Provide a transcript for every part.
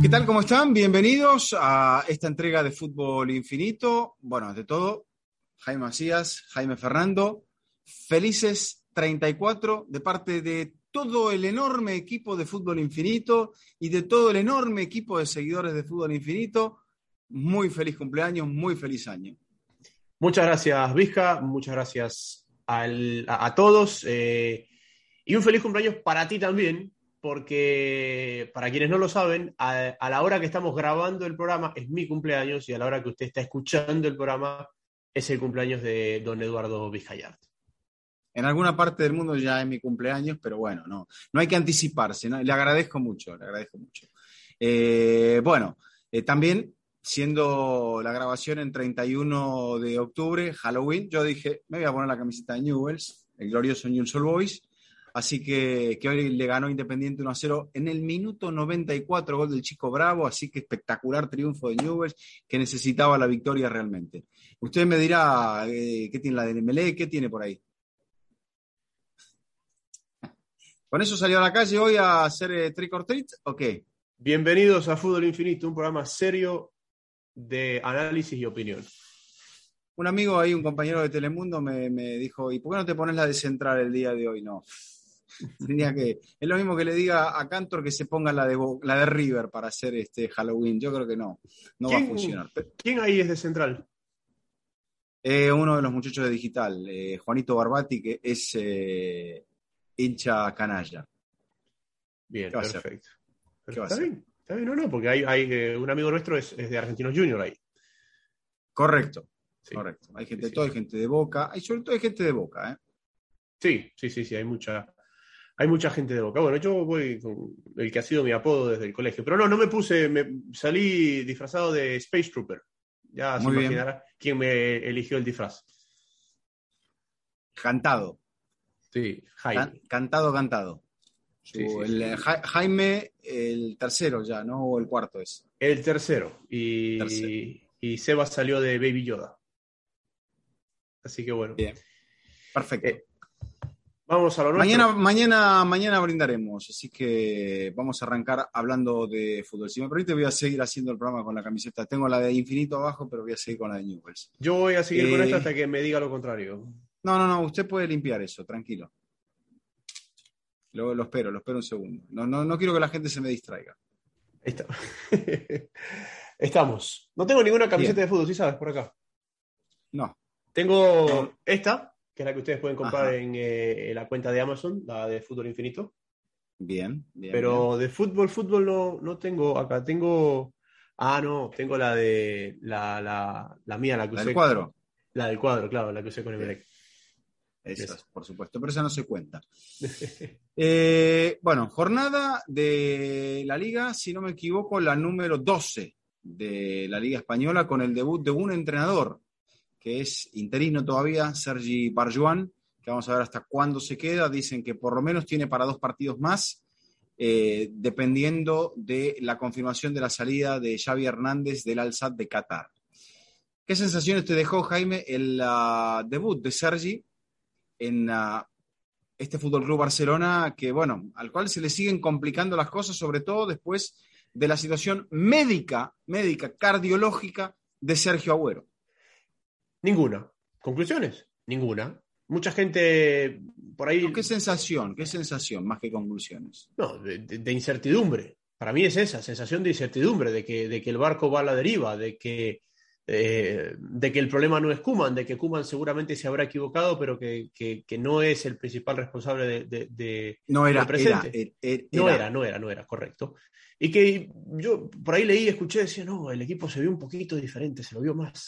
¿Qué tal? ¿Cómo están? Bienvenidos a esta entrega de Fútbol Infinito. Bueno, ante todo, Jaime Macías, Jaime Fernando, felices 34 de parte de todo el enorme equipo de Fútbol Infinito y de todo el enorme equipo de seguidores de Fútbol Infinito. Muy feliz cumpleaños, muy feliz año. Muchas gracias, Vizca, muchas gracias a todos y un feliz cumpleaños para ti también, porque para quienes no lo saben, a la hora que estamos grabando el programa es mi cumpleaños y a la hora que usted está escuchando el programa es el cumpleaños de don Eduardo Vizcayart. En alguna parte del mundo ya es mi cumpleaños, pero bueno, no hay que anticiparse, ¿no? Le agradezco mucho, le agradezco mucho. También, siendo la grabación en 31 de octubre, Halloween, yo dije, me voy a poner la camiseta de Newell's, el glorioso Newell's Old Boys, así que hoy le ganó Independiente 1-0 en el minuto 94, gol del Chico Bravo, así que espectacular triunfo de Newell's, que necesitaba la victoria realmente. Usted me dirá, ¿qué tiene la de Emelec? ¿Qué tiene por ahí? ¿Con eso salió a la calle hoy a hacer trick or treat o qué? Bienvenidos a Fútbol Infinito, un programa serio de análisis y opinión. Un amigo ahí, un compañero de Telemundo, me dijo, ¿y por qué no te pones la de Central el día de hoy? No. Es lo mismo que le diga a Cantor que se ponga la de River para hacer Halloween. Yo creo que no va a funcionar. ¿Quién ahí es de Central? Uno de los muchachos de Digital, Juanito Barbati, que es hincha canalla. Bien, perfecto. ¿Qué va a hacer? Está bien, no, porque hay un amigo nuestro es de Argentinos Junior ahí. Correcto, sí. Correcto. Hay gente de todo, hay gente de Boca, sobre todo hay gente de Boca, ¿eh? Sí, hay mucha gente de Boca. Bueno, yo voy con el que ha sido mi apodo desde el colegio, pero no me puse, salí disfrazado de Space Trooper. Ya se imaginará quién me eligió el disfraz. Cantado. Sí, Jaime. Cantado. Jaime, el tercero ya, ¿no? O el cuarto es. El tercero. Y Seba salió de Baby Yoda. Así que bueno. Bien. Perfecto. Vamos a lo nuestro. Mañana brindaremos, así que vamos a arrancar hablando de fútbol. Si me permite, voy a seguir haciendo el programa con la camiseta. Tengo la de Infinito abajo, pero voy a seguir con la de Newell's. Yo voy a seguir con esta hasta que me diga lo contrario. No, usted puede limpiar eso, tranquilo. Lo espero un segundo. No quiero que la gente se me distraiga. Ahí está. Estamos. No tengo ninguna camiseta de fútbol, ¿sí sabes? Por acá. No. Tengo esta, que es la que ustedes pueden comprar en la cuenta de Amazon, la de Fútbol Infinito. Bien. Pero de fútbol no tengo acá. Tengo la de la mía, la que usé. ¿La del cuadro? La del cuadro, claro, la que usé con Emelec. Esa, por supuesto, pero esa no se cuenta. Jornada de la Liga, si no me equivoco, la número 12 de la Liga Española, con el debut de un entrenador que es interino todavía, Sergi Barjuan, que vamos a ver hasta cuándo se queda. Dicen que por lo menos tiene para 2 partidos más, dependiendo de la confirmación de la salida de Xavi Hernández del Al-Sadd de Qatar. ¿Qué sensaciones te dejó, Jaime, el debut de Sergi en este Fútbol Club Barcelona, que al cual se le siguen complicando las cosas, sobre todo después de la situación médica, cardiológica de Sergio Agüero? Ninguna. ¿Conclusiones? Ninguna. Mucha gente por ahí... ¿Qué sensación más que conclusiones? No, de incertidumbre. Para mí es esa, sensación de incertidumbre, de que el barco va a la deriva, de que el problema no es Koeman, de que Koeman seguramente se habrá equivocado, pero que no es el principal responsable del presente. No era, correcto. Y que yo por ahí leí y escuché, decía, no, el equipo se vio un poquito diferente, se lo vio más.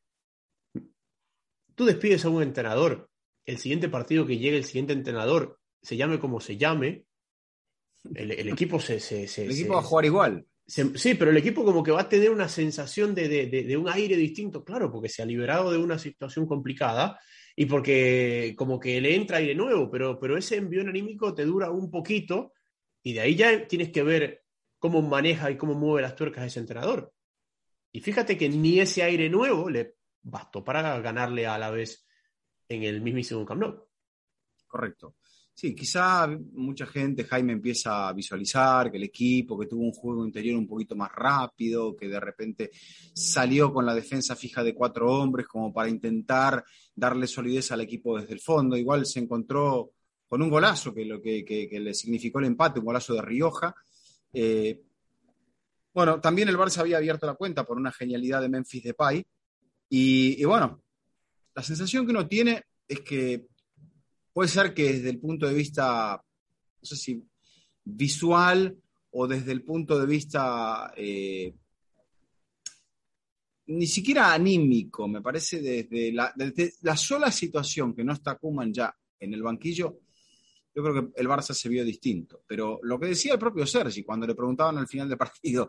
Tú despides a un entrenador, el siguiente partido que llegue el siguiente entrenador, se llame como se llame, el equipo el equipo va a jugar igual. Sí, pero el equipo como que va a tener una sensación de un aire distinto, claro, porque se ha liberado de una situación complicada y porque como que le entra aire nuevo, pero ese envión anímico te dura un poquito y de ahí ya tienes que ver cómo maneja y cómo mueve las tuercas ese entrenador. Y fíjate que ni ese aire nuevo le bastó para ganarle a la vez en el mismísimo Camp Nou. Correcto. Sí, quizá mucha gente, Jaime, empieza a visualizar que el equipo, que tuvo un juego interior un poquito más rápido, que de repente salió con la defensa fija de 4 hombres como para intentar darle solidez al equipo desde el fondo. Igual se encontró con un golazo que le significó el empate, un golazo de Rioja. Eh, bueno, también el Barça había abierto la cuenta por una genialidad de Memphis Depay. Y bueno, la sensación que uno tiene es que puede ser que desde el punto de vista, no sé si visual o desde el punto de vista ni siquiera anímico, me parece desde la sola situación que no está Koeman ya en el banquillo, yo creo que el Barça se vio distinto. Pero lo que decía el propio Sergi, cuando le preguntaban al final del partido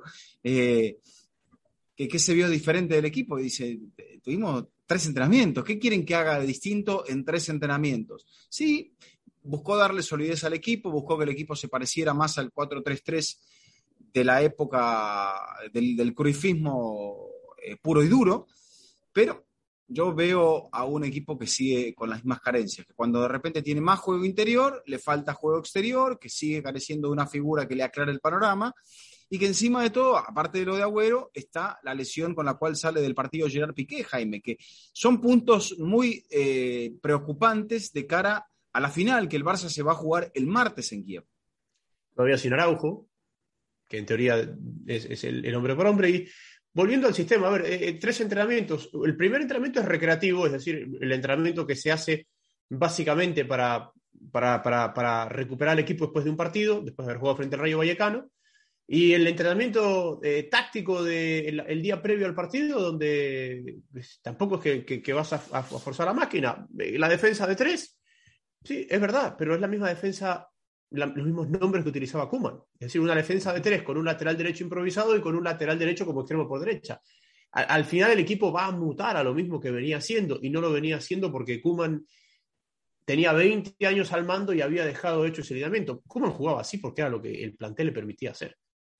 que qué se vio diferente del equipo, y dice, tuvimos 3 entrenamientos, ¿qué quieren que haga de distinto en 3 entrenamientos? Sí, buscó darle solidez al equipo, buscó que el equipo se pareciera más al 4-3-3 de la época del cruyffismo puro y duro, pero yo veo a un equipo que sigue con las mismas carencias, que cuando de repente tiene más juego interior, le falta juego exterior, que sigue careciendo de una figura que le aclare el panorama, y que encima de todo, aparte de lo de Agüero, está la lesión con la cual sale del partido Gerard Piqué, Jaime, que son puntos muy preocupantes de cara a la final, que el Barça se va a jugar el martes en Kiev. Todavía sin Araujo, que en teoría es el hombre por hombre. Y volviendo al sistema, a ver, 3 entrenamientos. El primer entrenamiento es recreativo, es decir, el entrenamiento que se hace básicamente para recuperar el equipo después de un partido, después de haber jugado frente al Rayo Vallecano. Y el entrenamiento táctico el día previo al partido, donde tampoco es que vas a forzar la máquina. La defensa de 3, sí, es verdad, pero es la misma defensa, los mismos nombres que utilizaba Koeman. Es decir, una defensa de 3 con un lateral derecho improvisado y con un lateral derecho como extremo por derecha. Al final el equipo va a mutar a lo mismo que venía haciendo, y no lo venía haciendo porque Koeman tenía 20 años al mando y había dejado hecho ese lineamiento. Koeman jugaba así porque era lo que el plantel le permitía hacer.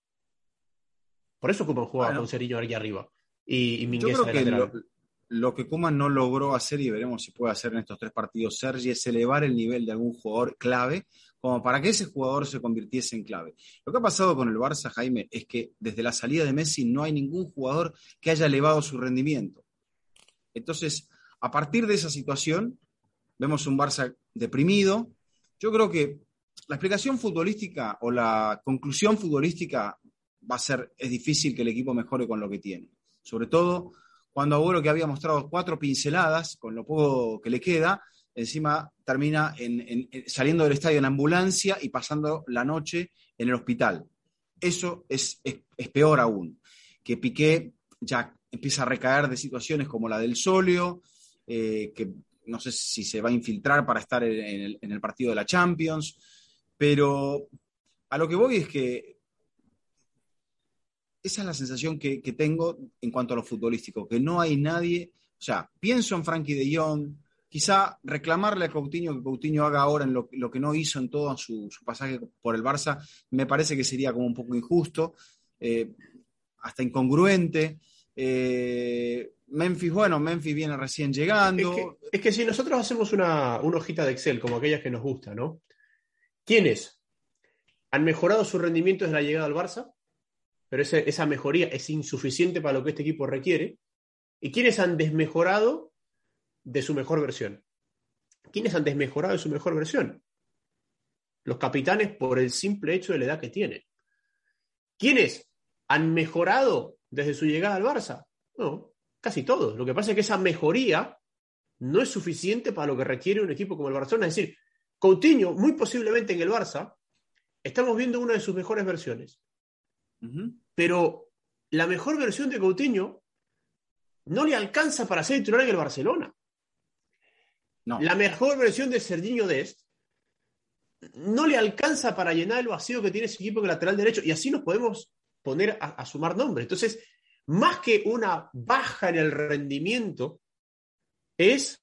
Por eso Koeman jugaba con Seriño aquí arriba y Mingueza de lateral. Lo que Koeman no logró hacer, y veremos si puede hacer en estos 3 partidos, Sergi, es elevar el nivel de algún jugador clave, como para que ese jugador se convirtiese en clave. Lo que ha pasado con el Barça, Jaime, es que desde la salida de Messi no hay ningún jugador que haya elevado su rendimiento. Entonces, a partir de esa situación, vemos un Barça deprimido. Yo creo que la explicación futbolística o la conclusión futbolística es difícil que el equipo mejore con lo que tiene. Sobre todo cuando Agüero, que había mostrado 4 pinceladas, con lo poco que le queda, encima termina saliendo del estadio en ambulancia y pasando la noche en el hospital. Eso es peor aún, que Piqué ya empieza a recaer de situaciones como la del Solio, que no sé si se va a infiltrar para estar en el partido de la Champions, pero a lo que voy es que esa es la sensación que tengo en cuanto a lo futbolístico, que no hay nadie, o sea, pienso en Frankie de Jong, quizá reclamarle a Coutinho que Coutinho haga ahora en lo que no hizo en todo su pasaje por el Barça, me parece que sería como un poco injusto, hasta incongruente. Memphis viene recién llegando. Es que si nosotros hacemos una hojita de Excel, como aquellas que nos gusta, ¿no? ¿Quiénes han mejorado su rendimiento desde la llegada al Barça? Pero esa mejoría es insuficiente para lo que este equipo requiere. ¿Y quiénes han desmejorado de su mejor versión? ¿Quiénes han desmejorado de su mejor versión? Los capitanes, por el simple hecho de la edad que tienen. ¿Quiénes han mejorado desde su llegada al Barça? No, casi todos. Lo que pasa es que esa mejoría no es suficiente para lo que requiere un equipo como el Barcelona. Es decir, Coutinho, muy posiblemente en el Barça, estamos viendo una de sus mejores versiones. Uh-huh. Pero la mejor versión de Coutinho no le alcanza para ser titular en el Barcelona. No. La mejor versión de Serginho Dest no le alcanza para llenar el vacío que tiene ese equipo en el lateral derecho, y así nos podemos poner a sumar nombres. Entonces, más que una baja en el rendimiento, es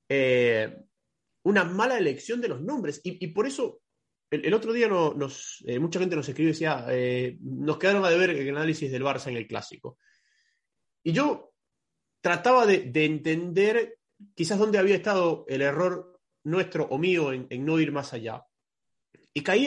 una mala elección de los nombres. Y por eso, el otro día mucha gente nos escribió y decía, nos quedaron a deber el análisis del Barça en el Clásico. Y yo trataba de entender quizás dónde había estado el error nuestro o mío en no ir más allá. Y caía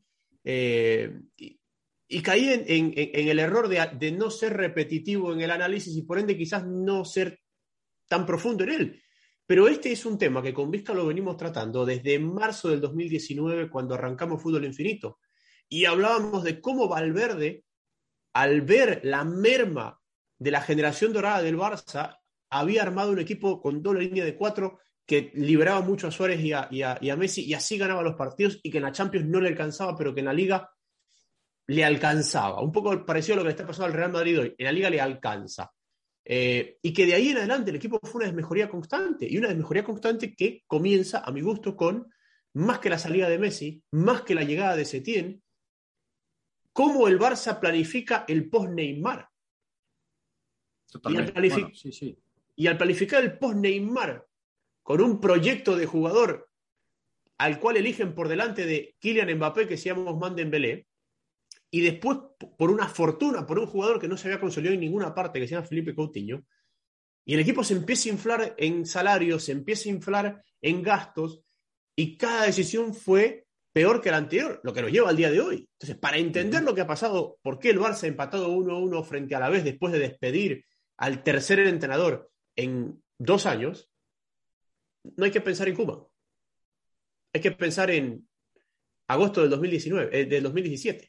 y caí en el error de no ser repetitivo en el análisis y por ende quizás no ser tan profundo en él. Pero este es un tema que con Vizca lo venimos tratando desde marzo del 2019 cuando arrancamos Fútbol Infinito. Y hablábamos de cómo Valverde, al ver la merma de la generación dorada del Barça, había armado un equipo con doble línea de 4 que liberaba mucho a Suárez y a Messi y así ganaba los partidos y que en la Champions no le alcanzaba, pero que en la Liga le alcanzaba. Un poco parecido a lo que le está pasando al Real Madrid hoy. En la Liga le alcanza. Y que de ahí en adelante el equipo fue una desmejoría constante. Y una desmejoría constante que comienza, a mi gusto, con más que la salida de Messi, más que la llegada de Setién, cómo el Barça planifica el post-Neymar. Totalmente. Sí. Y al planificar el post-Neymar con un proyecto de jugador al cual eligen por delante de Kylian Mbappé, que se llama Ousmane Dembélé, y después, por una fortuna, por un jugador que no se había consolidado en ninguna parte, que se llama Felipe Coutinho, y el equipo se empieza a inflar en salarios, se empieza a inflar en gastos, y cada decisión fue peor que la anterior, lo que nos lleva al día de hoy. Entonces, para entender lo que ha pasado, por qué el Barça ha empatado 1-1 frente a la vez después de despedir al tercer entrenador en 2 años, no hay que pensar en Koeman. Hay que pensar en agosto del 2017.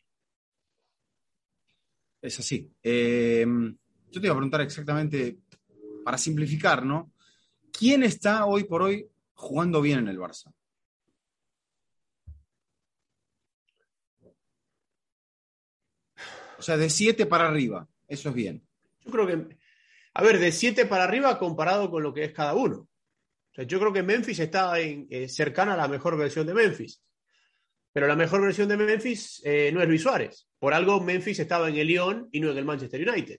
Es así. Yo te iba a preguntar exactamente, para simplificar, ¿no? ¿Quién está hoy por hoy jugando bien en el Barça? O sea, de 7 para arriba, eso es bien. Yo creo que, a ver, de 7 para arriba comparado con lo que es cada uno. O sea, yo creo que Memphis está cercana a la mejor versión de Memphis. Pero la mejor versión de Memphis no es Luis Suárez. Por algo Memphis estaba en el Lyon y no en el Manchester United.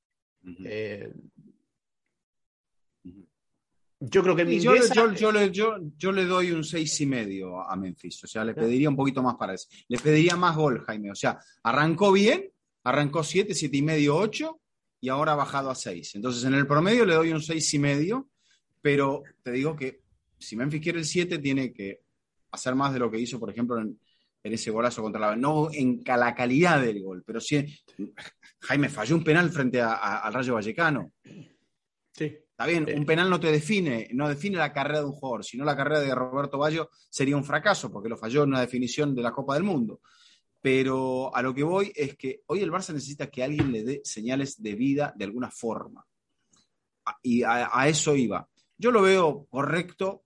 Yo creo que yo le doy un 6,5 a Memphis. O sea, le pediría un poquito más para eso. Le pediría más gol, Jaime. O sea, arrancó bien, arrancó 7, 7,5, 8 y ahora ha bajado a 6. Entonces, en el promedio le doy un 6,5, pero te digo que si Memphis quiere el 7, tiene que hacer más de lo que hizo, por ejemplo, en ese golazo contra la... No en la calidad del gol, pero sí... Jaime falló un penal frente al Rayo Vallecano. Sí. Está bien, un penal no define la carrera de un jugador, sino la carrera de Roberto Baggio sería un fracaso, porque lo falló en una definición de la Copa del Mundo. Pero a lo que voy es que hoy el Barça necesita que alguien le dé señales de vida de alguna forma. Y a eso iba. Yo lo veo correcto.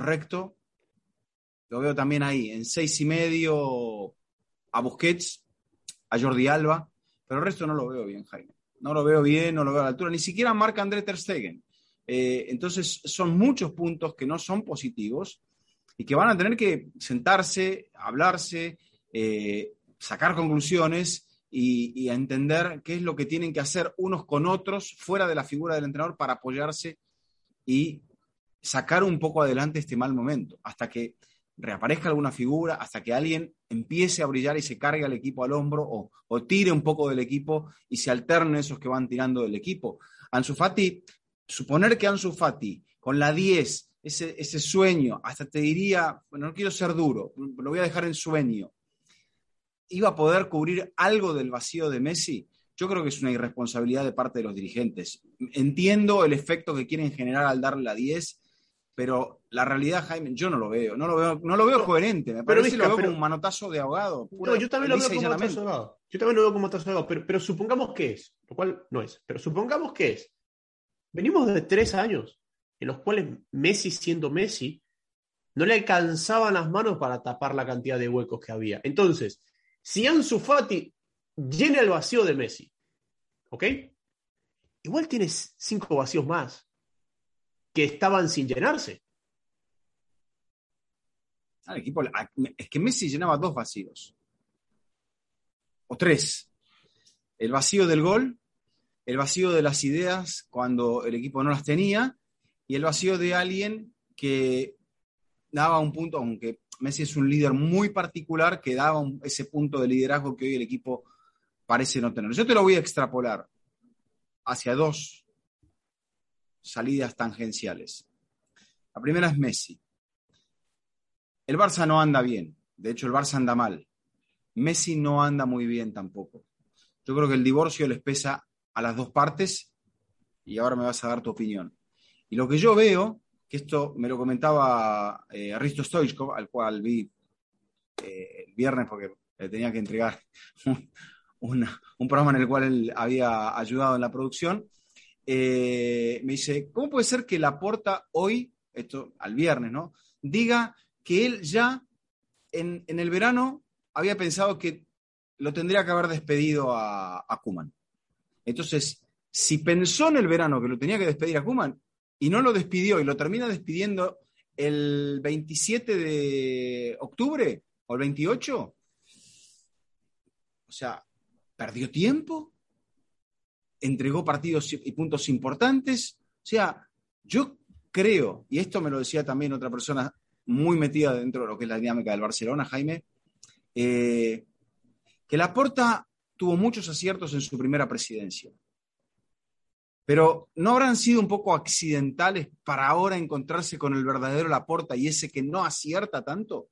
Lo veo también ahí, en 6,5 a Busquets, a Jordi Alba, pero el resto no lo veo bien, Jaime. No lo veo bien, no lo veo a la altura, ni siquiera Marc-André ter Stegen. Entonces son muchos puntos que no son positivos y que van a tener que sentarse, hablarse, sacar conclusiones y entender qué es lo que tienen que hacer unos con otros fuera de la figura del entrenador para apoyarse y sacar un poco adelante este mal momento, hasta que reaparezca alguna figura, hasta que alguien empiece a brillar y se cargue al equipo al hombro o tire un poco del equipo y se alternen esos que van tirando del equipo. Ansu Fati, suponer que Ansu Fati con la 10, ese sueño, hasta te diría, bueno, no quiero ser duro, lo voy a dejar en sueño, iba a poder cubrir algo del vacío de Messi. Yo creo que es una irresponsabilidad de parte de los dirigentes. Entiendo el efecto que quieren generar al darle la 10, pero la realidad, Jaime, yo no lo veo coherente. Me parece que lo veo como un manotazo de ahogado. Yo también lo veo como manotazo de ahogado. Yo también lo veo como manotazo de ahogado, pero supongamos que es, lo cual no es, pero supongamos que es. Venimos de 3 años en los cuales Messi, siendo Messi, no le alcanzaban las manos para tapar la cantidad de huecos que había. Entonces, si Ansu Fati llena el vacío de Messi, ¿ok? Igual tienes 5 vacíos más que estaban sin llenarse. El equipo, es que Messi llenaba 2 vacíos. O 3. El vacío del gol, el vacío de las ideas cuando el equipo no las tenía, y el vacío de alguien que daba un punto, aunque Messi es un líder muy particular, que daba ese punto de liderazgo que hoy el equipo parece no tener. Yo te lo voy a extrapolar hacia 2 salidas tangenciales. La primera es Messi. El Barça no anda bien. De hecho, el Barça anda mal. Messi no anda muy bien tampoco. Yo creo que el divorcio les pesa a las dos partes y ahora me vas a dar tu opinión. Y lo que yo veo, que esto me lo comentaba Risto Stoichkov, al cual vi el viernes porque le tenía que entregar un programa en el cual él había ayudado en la producción, me dice, ¿cómo puede ser que Laporta hoy, esto al viernes, ¿no?, diga que él ya en el verano había pensado que lo tendría que haber despedido a Koeman? Entonces, si pensó en el verano que lo tenía que despedir a Koeman y no lo despidió y lo termina despidiendo el 27 de octubre o el 28, o sea, perdió tiempo, entregó partidos y puntos importantes. O sea, yo creo, y esto me lo decía también otra persona muy metida dentro de lo que es la dinámica del Barcelona, Jaime, que Laporta tuvo muchos aciertos en su primera presidencia. Pero ¿no habrán sido un poco accidentales para ahora encontrarse con el verdadero Laporta y ese que no acierta tanto?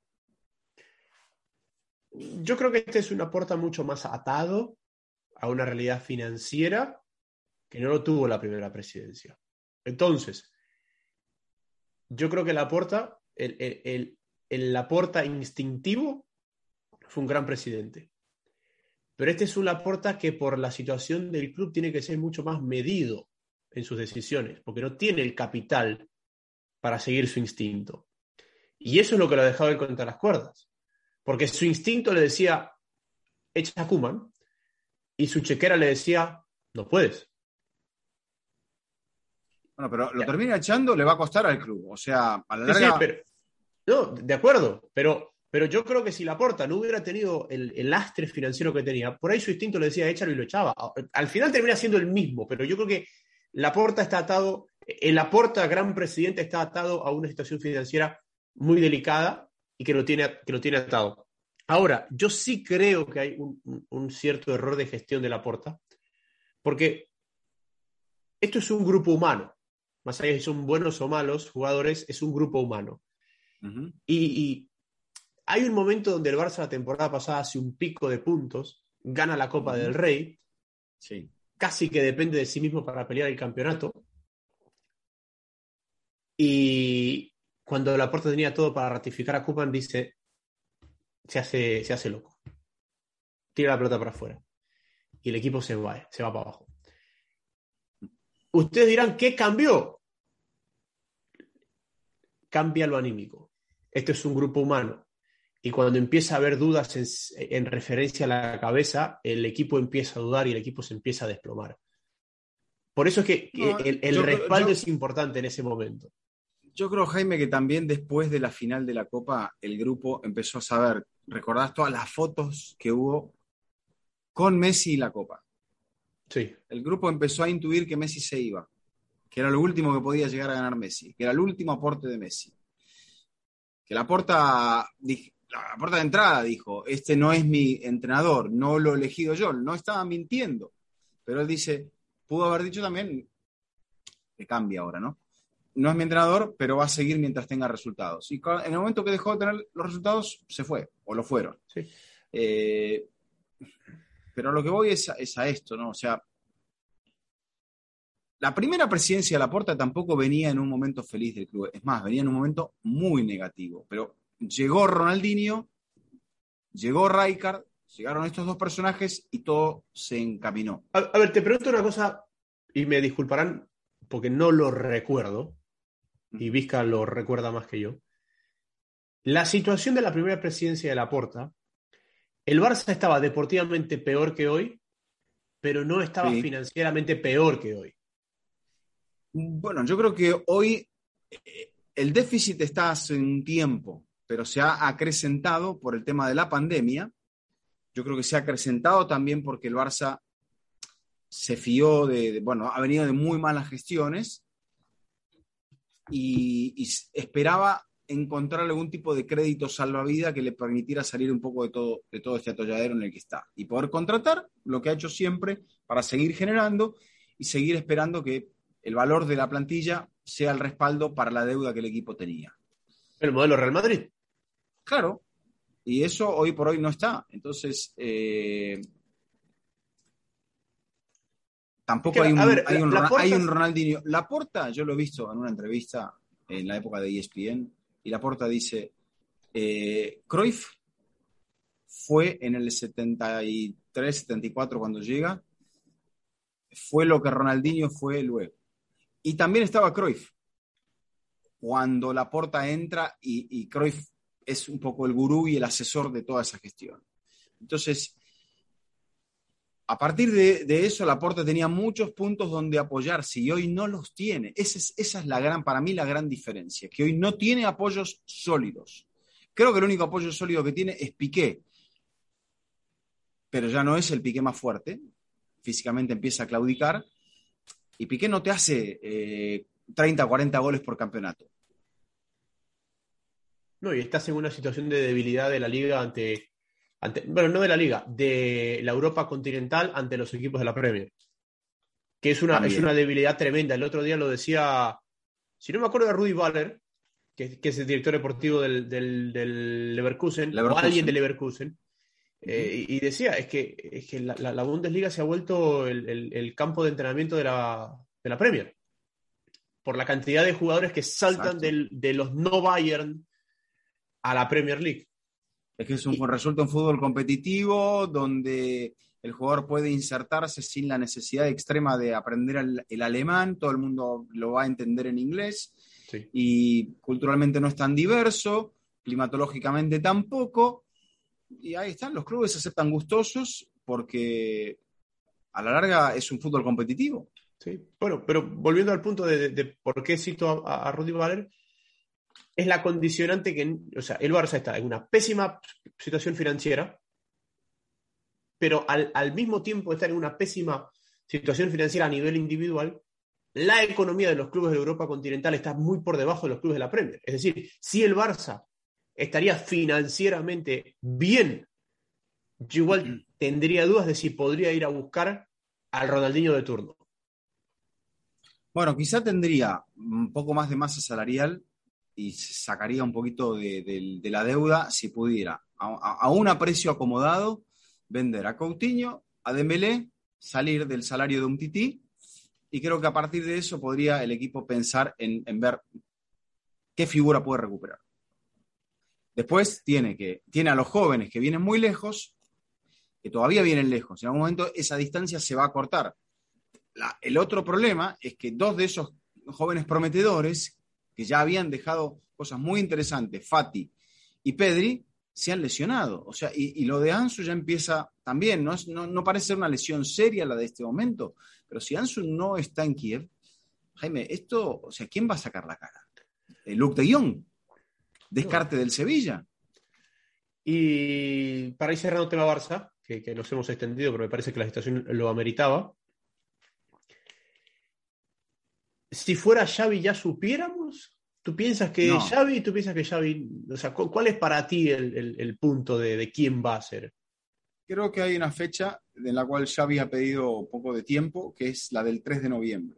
Yo creo que este es un Laporta mucho más atado a una realidad financiera que no lo tuvo la primera presidencia. Entonces, yo creo que Laporta, el Laporta instintivo, fue un gran presidente. Pero este es un Laporta que por la situación del club tiene que ser mucho más medido en sus decisiones, porque no tiene el capital para seguir su instinto. Y eso es lo que lo ha dejado ir contra las cuerdas. Porque su instinto le decía, echa a Koeman, y su chequera le decía, no puedes. Bueno, pero lo termina echando, le va a costar al club. O sea, a la larga... Sí, pero, no, de acuerdo, pero yo creo que si Laporta no hubiera tenido el lastre financiero que tenía, por ahí su instinto le decía échalo y lo echaba. Al final termina siendo el mismo, pero yo creo que Laporta está atado, el Laporta, gran presidente, está atado a una situación financiera muy delicada y que lo tiene atado. Ahora, yo sí creo que hay un cierto error de gestión de Laporta, porque esto es un grupo humano. Más allá de si son buenos o malos jugadores, es un grupo humano. Uh-huh. Y hay un momento donde el Barça la temporada pasada hace un pico de puntos, gana la Copa del Rey, sí, casi que depende de sí mismo para pelear el campeonato. Y cuando Laporta tenía todo para ratificar a Koeman, dice, se hace loco. Tira la pelota para afuera. Y el equipo se va para abajo. Ustedes dirán, ¿qué cambió? Cambia lo anímico. Esto es un grupo humano. Y cuando empieza a haber dudas en referencia a la cabeza, el equipo empieza a dudar y el equipo se empieza a desplomar. Por eso es que el respaldo es importante en ese momento. Yo creo, Jaime, que también después de la final de la Copa, el grupo empezó a saber, recordás todas las fotos que hubo con Messi y la Copa. Sí. El grupo empezó a intuir que Messi se iba, que era lo último que podía llegar a ganar Messi, que era el último aporte de Messi. Que Laporta de entrada dijo, este no es mi entrenador, no lo he elegido yo, no estaba mintiendo. Pero él dice, pudo haber dicho también, que cambia ahora, ¿no? No es mi entrenador, pero va a seguir mientras tenga resultados. Y en el momento que dejó de tener los resultados, se fue, o lo fueron. Sí. Pero lo que voy es a esto, ¿no? O sea, la primera presidencia de Laporta tampoco venía en un momento feliz del club. Es más, venía en un momento muy negativo. Pero llegó Ronaldinho, llegó Rijkaard, llegaron estos dos personajes y todo se encaminó. A ver, te pregunto una cosa, y me disculparán porque no lo recuerdo, y Vizca lo recuerda más que yo. La situación de la primera presidencia de Laporta, el Barça estaba deportivamente peor que hoy, pero no estaba financieramente peor que hoy. Bueno, yo creo que hoy el déficit está hace un tiempo, pero se ha acrecentado por el tema de la pandemia. Yo creo que se ha acrecentado también porque el Barça se fió bueno, ha venido de muy malas gestiones y esperaba encontrar algún tipo de crédito salvavidas que le permitiera salir un poco de todo este atolladero en el que está y poder contratar lo que ha hecho siempre para seguir generando y seguir esperando que el valor de la plantilla sea el respaldo para la deuda que el equipo tenía. El modelo Real Madrid. Claro, Y eso hoy por hoy no está. Entonces, Es tampoco que, a ver, hay Laporta, un Ronaldinho. Laporta, yo lo he visto en una entrevista en la época de ESPN, y Laporta dice, Cruyff fue en el 73, 74 cuando llega, fue lo que Ronaldinho fue luego. Y también estaba Cruyff cuando Laporta entra y Cruyff es un poco el gurú y el asesor de toda esa gestión. Entonces, a partir de eso, Laporta tenía muchos puntos donde apoyarse y hoy no los tiene. Esa es la gran, para mí, la gran diferencia, que hoy no tiene apoyos sólidos. Creo que el único apoyo sólido que tiene es Piqué, pero ya no es el Piqué más fuerte. Físicamente empieza a claudicar y Piqué no te hace 30, 40 goles por campeonato. no, y estás en una situación de debilidad de la liga bueno, no de la liga, de la Europa continental ante los equipos de la Premier, que es una También. debilidad tremenda. El otro día lo decía, si no me acuerdo, de Rudi Baller, que es el director deportivo del Leverkusen, o alguien del Leverkusen. Leverkusen, Uh-huh. y decía, es que la Bundesliga se ha vuelto el campo de entrenamiento de la Premier, por la cantidad de jugadores que saltan Exacto. de los no Bayern a la Premier League. Es que Y, resulta un fútbol competitivo donde el jugador puede insertarse sin la necesidad extrema de aprender el alemán, todo el mundo lo va a entender en inglés sí. y culturalmente no es tan diverso, climatológicamente tampoco, y ahí están, los clubes se aceptan gustosos porque a la larga es un fútbol competitivo. Sí. Bueno, pero volviendo al punto de por qué cito a Rudi Baller, es la condicionante que, o sea, el Barça está en una pésima situación financiera, pero al mismo tiempo de estar en una pésima situación financiera a nivel individual, la economía de los clubes de Europa continental está muy por debajo de los clubes de la Premier. Es decir, si el Barça estaría financieramente bien, yo igual tendría dudas de si podría ir a buscar al Ronaldinho de turno. Bueno, quizá tendría un poco más de masa salarial y sacaría un poquito de la deuda si pudiera, a un precio acomodado, vender a Coutinho, a Dembélé, salir del salario de un tití, y creo que a partir de eso podría el equipo pensar en ver qué figura puede recuperar. Después tiene a los jóvenes que vienen muy lejos, que todavía vienen lejos. En algún momento esa distancia se va a cortar. El otro problema es que dos de esos jóvenes prometedores, que ya habían dejado cosas muy interesantes, Fati y Pedri, se han lesionado. O sea, y lo de Ansu ya empieza también, no parece ser una lesión seria la de este momento, pero si Ansu no está en Kiev, Jaime, esto, o sea, ¿quién va a sacar la cara? Luke de Jong, No. descarte del Sevilla. Y para ir cerrando el tema Barça, que nos hemos extendido, pero me parece que la situación lo ameritaba. Si fuera Xavi ya supiéramos, No, Tú piensas que Xavi, o sea, ¿cuál es para ti el punto de quién va a ser? creo que hay una fecha en la cual Xavi ha pedido un poco de tiempo, que es la del 3 de noviembre.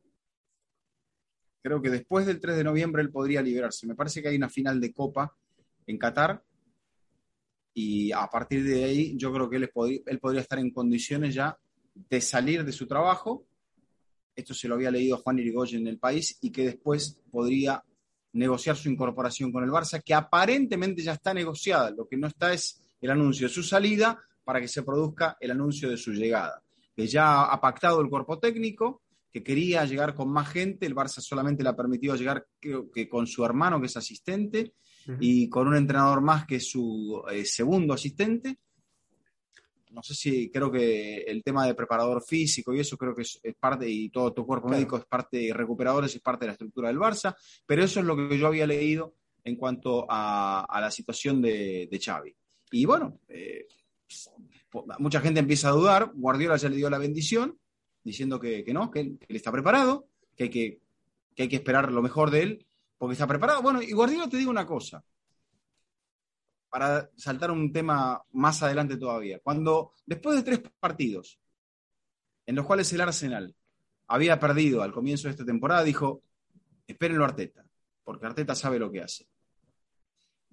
Creo que después del 3 de noviembre él podría liberarse. Me parece que hay una final de Copa en Qatar y a partir de ahí yo creo que él podría estar en condiciones ya de salir de su trabajo. Esto se lo había leído a Juan Irigoyen en El País, y que después podría negociar su incorporación con el Barça, que aparentemente ya está negociada. Lo que no está es el anuncio de su salida para que se produzca el anuncio de su llegada. Que ya ha pactado el cuerpo técnico, que quería llegar con más gente, el Barça solamente le ha permitido llegar, creo que con su hermano, que es asistente, Uh-huh. y con un entrenador más, que es su segundo asistente. No sé si, creo que el tema de preparador físico y eso creo que es parte, y todo tu cuerpo Claro. médico es parte, y recuperadores es parte de la estructura del Barça, pero eso es lo que yo había leído en cuanto a la situación de Xavi. Y bueno, mucha gente empieza a dudar, Guardiola ya le dio la bendición, diciendo que no, que él está preparado, que hay que esperar lo mejor de él, porque está preparado. Bueno, y Guardiola, te digo una cosa, para saltar un tema más adelante todavía. Cuando después de 3 partidos en los cuales el Arsenal había perdido al comienzo de esta temporada, dijo, espérenlo a Arteta, porque Arteta sabe lo que hace.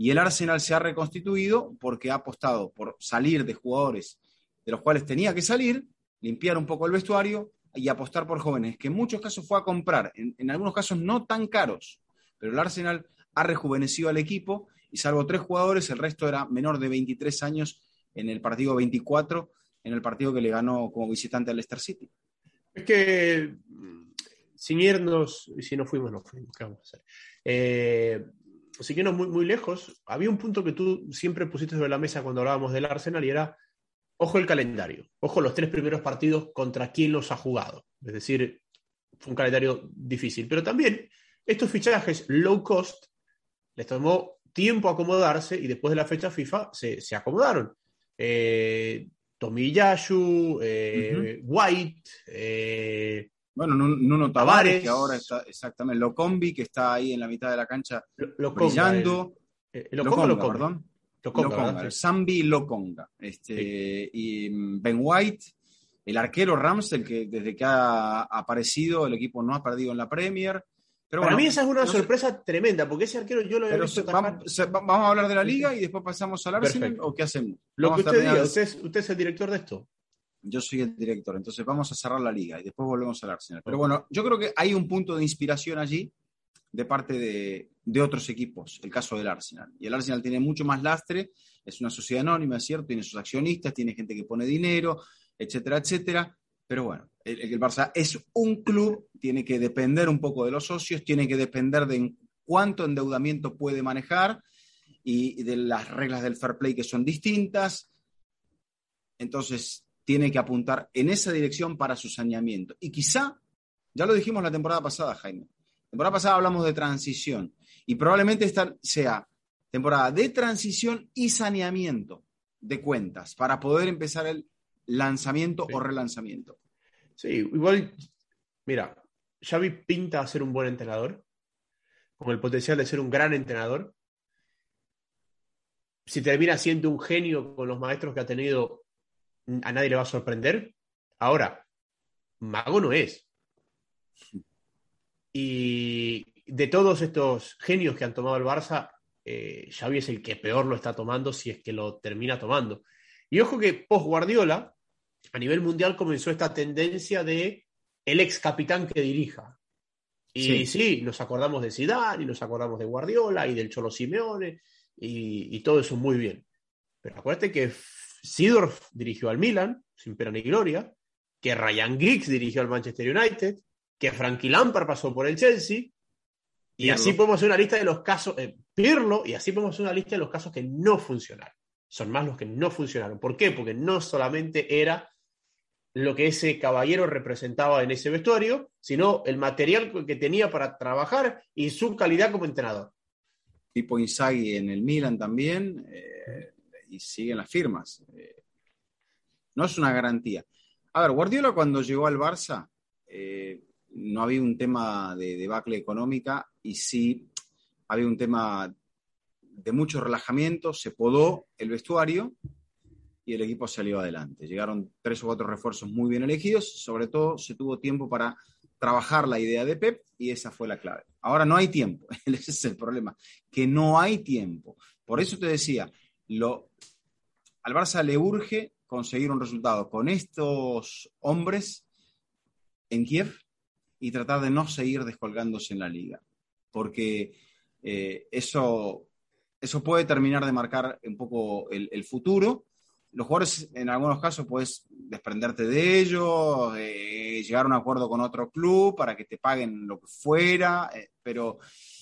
Y el Arsenal se ha reconstituido porque ha apostado por salir de jugadores de los cuales tenía que salir, limpiar un poco el vestuario y apostar por jóvenes, que en muchos casos fue a comprar, en algunos casos no tan caros, pero el Arsenal ha rejuvenecido al equipo y salvo 3 jugadores, el resto era menor de 23 años en el partido 24, en el partido que le ganó como visitante al Leicester City. Es que sin irnos, y si no fuimos, ¿qué vamos a hacer? Sin irnos muy, muy lejos, había un punto que tú siempre pusiste sobre la mesa cuando hablábamos del Arsenal y era, ojo el calendario, ojo los 3 primeros partidos contra quién los ha jugado. Es decir, fue un calendario difícil, pero también estos fichajes low cost les tomó tiempo acomodarse y después de la fecha FIFA se acomodaron. Tomiyasu, White, bueno, Nuno Tavares, que ahora está exactamente, Lokombi, que está ahí en la mitad de la cancha brillando. Lokonga, perdón. Lokonga, Sambi Lokonga. Sí. Y Ben White, el arquero Ramsdale, que desde que ha aparecido el equipo no ha perdido en la Premier. Pero Para bueno, mí esa es una sorpresa tremenda, porque ese arquero yo lo he visto vamos a hablar de la Liga y después pasamos al Arsenal. ¿O qué hacemos? Lo que usted diga, usted es el director de esto. Yo soy el director, entonces vamos a cerrar la Liga y después volvemos al Arsenal. Pero bueno, yo creo que hay un punto de inspiración allí de parte de otros equipos, el caso del Arsenal. Y el Arsenal tiene mucho más lastre, es una sociedad anónima, es cierto, tiene sus accionistas, tiene gente que pone dinero, etcétera, etcétera. Pero bueno, el Barça es un club, tiene que depender un poco de los socios, tiene que depender de cuánto endeudamiento puede manejar y de las reglas del fair play que son distintas. Entonces, tiene que apuntar en esa dirección para su saneamiento. Y quizá, ya lo dijimos la temporada pasada, Jaime, la temporada pasada hablamos de transición y probablemente esta sea temporada de transición y saneamiento de cuentas para poder empezar el lanzamiento o relanzamiento. Sí, igual, mira, Xavi pinta a ser un buen entrenador, con el potencial de ser un gran entrenador. Si termina siendo un genio con los maestros que ha tenido, a nadie le va a sorprender. Ahora, mago no es. Y de todos estos genios que han tomado el Barça, Xavi es el que peor lo está tomando, si es que lo termina tomando. Y ojo que post Guardiola, a nivel mundial comenzó esta tendencia de el ex capitán que dirija. Y sí, nos acordamos de Zidane, y nos acordamos de Guardiola, y del Cholo Simeone, y todo eso muy bien. Pero acuérdate que Seedorf dirigió al Milan, sin pena ni gloria, que Ryan Giggs dirigió al Manchester United, que Frankie Lampard pasó por el Chelsea, y así podemos hacer una lista de los casos, Pirlo, y así podemos hacer una lista de los casos que no funcionaron. Son más los que no funcionaron. ¿Por qué? Porque no solamente era lo que ese caballero representaba en ese vestuario, sino el material que tenía para trabajar y su calidad como entrenador. Tipo Inzaghi en el Milan también, y siguen las firmas. No es una garantía. A ver, Guardiola cuando llegó al Barça, no había un tema de debacle económica y sí había un tema de mucho relajamiento, se podó el vestuario y el equipo salió adelante. Llegaron 3 o 4 refuerzos muy bien elegidos, sobre todo se tuvo tiempo para trabajar la idea de Pep y esa fue la clave. Ahora no hay tiempo, ese es el problema, que no hay tiempo. Por eso te decía, al Barça le urge conseguir un resultado con estos hombres en Kiev y tratar de no seguir descolgándose en la liga, porque eso puede terminar de marcar un poco el futuro. Los jugadores, en algunos casos, puedes desprenderte de ellos, llegar a un acuerdo con otro club para que te paguen lo que fuera, pero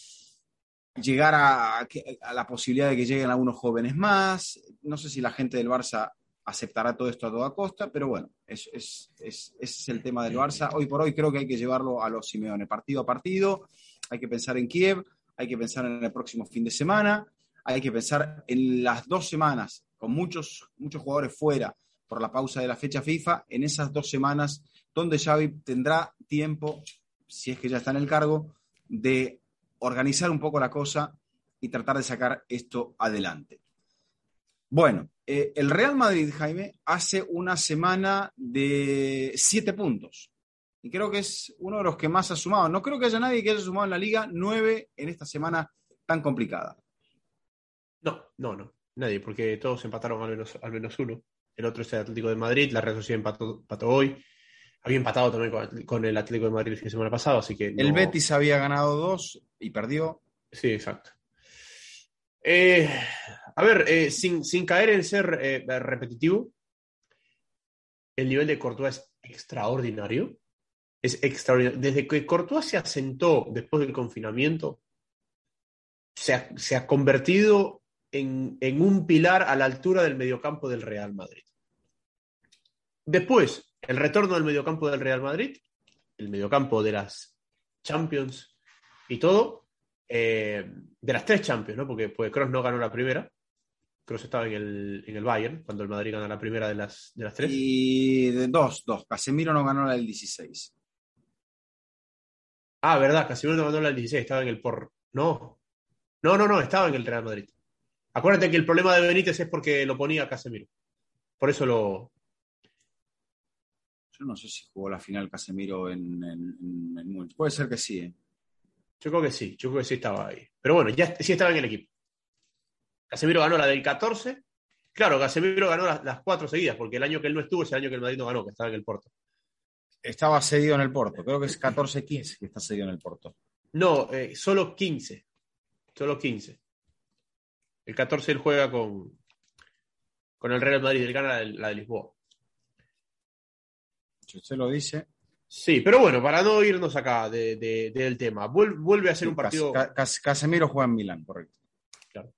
llegar a la posibilidad de que lleguen algunos jóvenes más. No sé si la gente del Barça aceptará todo esto a toda costa, pero bueno, ese es el tema del Barça. Hoy por hoy creo que hay que llevarlo a los Simeone, partido a partido. Hay que pensar en Kiev, hay que pensar en el próximo fin de semana, hay que pensar en las 2 semanas con muchos jugadores fuera por la pausa de la fecha FIFA, en esas 2 semanas donde Xavi tendrá tiempo, si es que ya está en el cargo, de organizar un poco la cosa y tratar de sacar esto adelante. Bueno, el Real Madrid, Jaime, hace una semana de 7 puntos. Y creo que es uno de los que más ha sumado. No creo que haya nadie que haya sumado en la Liga 9 en esta semana tan complicada. No, nadie, porque todos empataron al menos uno. El otro es el Atlético de Madrid, la Real Sociedad empató hoy. Había empatado también con el Atlético de Madrid el fin de semana pasado, así que El no. Betis había ganado 2 y perdió. Sí, exacto. Eh, a ver, sin caer en ser repetitivo, el nivel de Courtois es extraordinario. Es extraordinario. Desde que Courtois se asentó después del confinamiento, se ha convertido en un pilar a la altura del mediocampo del Real Madrid. Después, el retorno del mediocampo del Real Madrid, el mediocampo de las Champions y todo, de las 3 Champions, ¿no? Porque Kroos no ganó la primera. Kroos estaba en el Bayern, cuando el Madrid gana la primera de las 3. Y de dos. Casemiro no ganó la del 16. Ah, verdad, Casemiro no ganó la del 16, estaba en el por. No, estaba en el Real Madrid. Acuérdate que el problema de Benítez es porque lo ponía a Casemiro. Por eso lo. Yo no sé si jugó la final Casemiro en Múnich. Puede ser que sí, ¿eh? Yo creo que sí estaba ahí. Pero bueno, ya sí estaba en el equipo. Casemiro ganó la del 14. Claro, Casemiro ganó las 4 seguidas, porque el año que él no estuvo es el año que el Madrid no ganó, que estaba en el Porto. Estaba cedido en el Porto. Creo que es 14-15 que está cedido en el Porto. No, solo 15. Solo 15. El 14 él juega con el Real Madrid, él gana la de Lisboa. Si usted lo dice. Sí, pero bueno, para no irnos acá del tema, vuelve a ser Sí, un partido. Casemiro juega en Milán, correcto. Claro.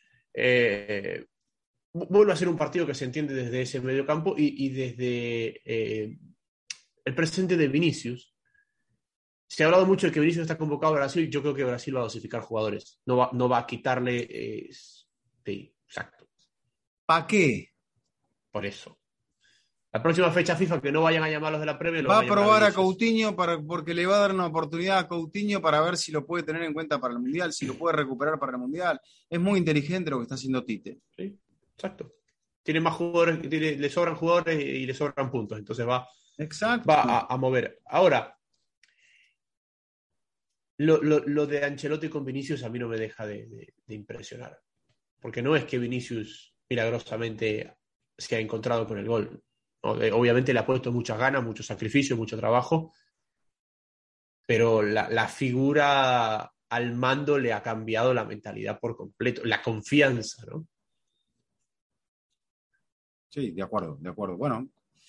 Vuelve a ser un partido que se entiende desde ese mediocampo y desde el presente de Vinicius. Se ha hablado mucho de que Vinicius está convocado a Brasil. Yo creo que Brasil va a dosificar jugadores. No va a quitarle. Sí, exacto. ¿Para qué? Por eso. La próxima fecha FIFA que no vayan a llamarlos de la Premier, lo Va van a a llamar a probar a Vinicius. Coutinho porque le va a dar una oportunidad a Coutinho para ver si lo puede tener en cuenta para el Mundial, si lo puede recuperar para el Mundial. Es muy inteligente lo que está haciendo Tite. Sí, exacto. Tiene más jugadores, le sobran jugadores y le sobran puntos. Entonces va Exacto. a mover. Ahora, lo de Ancelotti con Vinicius a mí no me deja de impresionar. Porque no es que Vinicius milagrosamente se ha encontrado con el gol. ¿No? Obviamente le ha puesto muchas ganas, mucho sacrificio, mucho trabajo, pero la figura al mando le ha cambiado la mentalidad por completo, la confianza, ¿no? Sí, de acuerdo, de acuerdo. Bueno,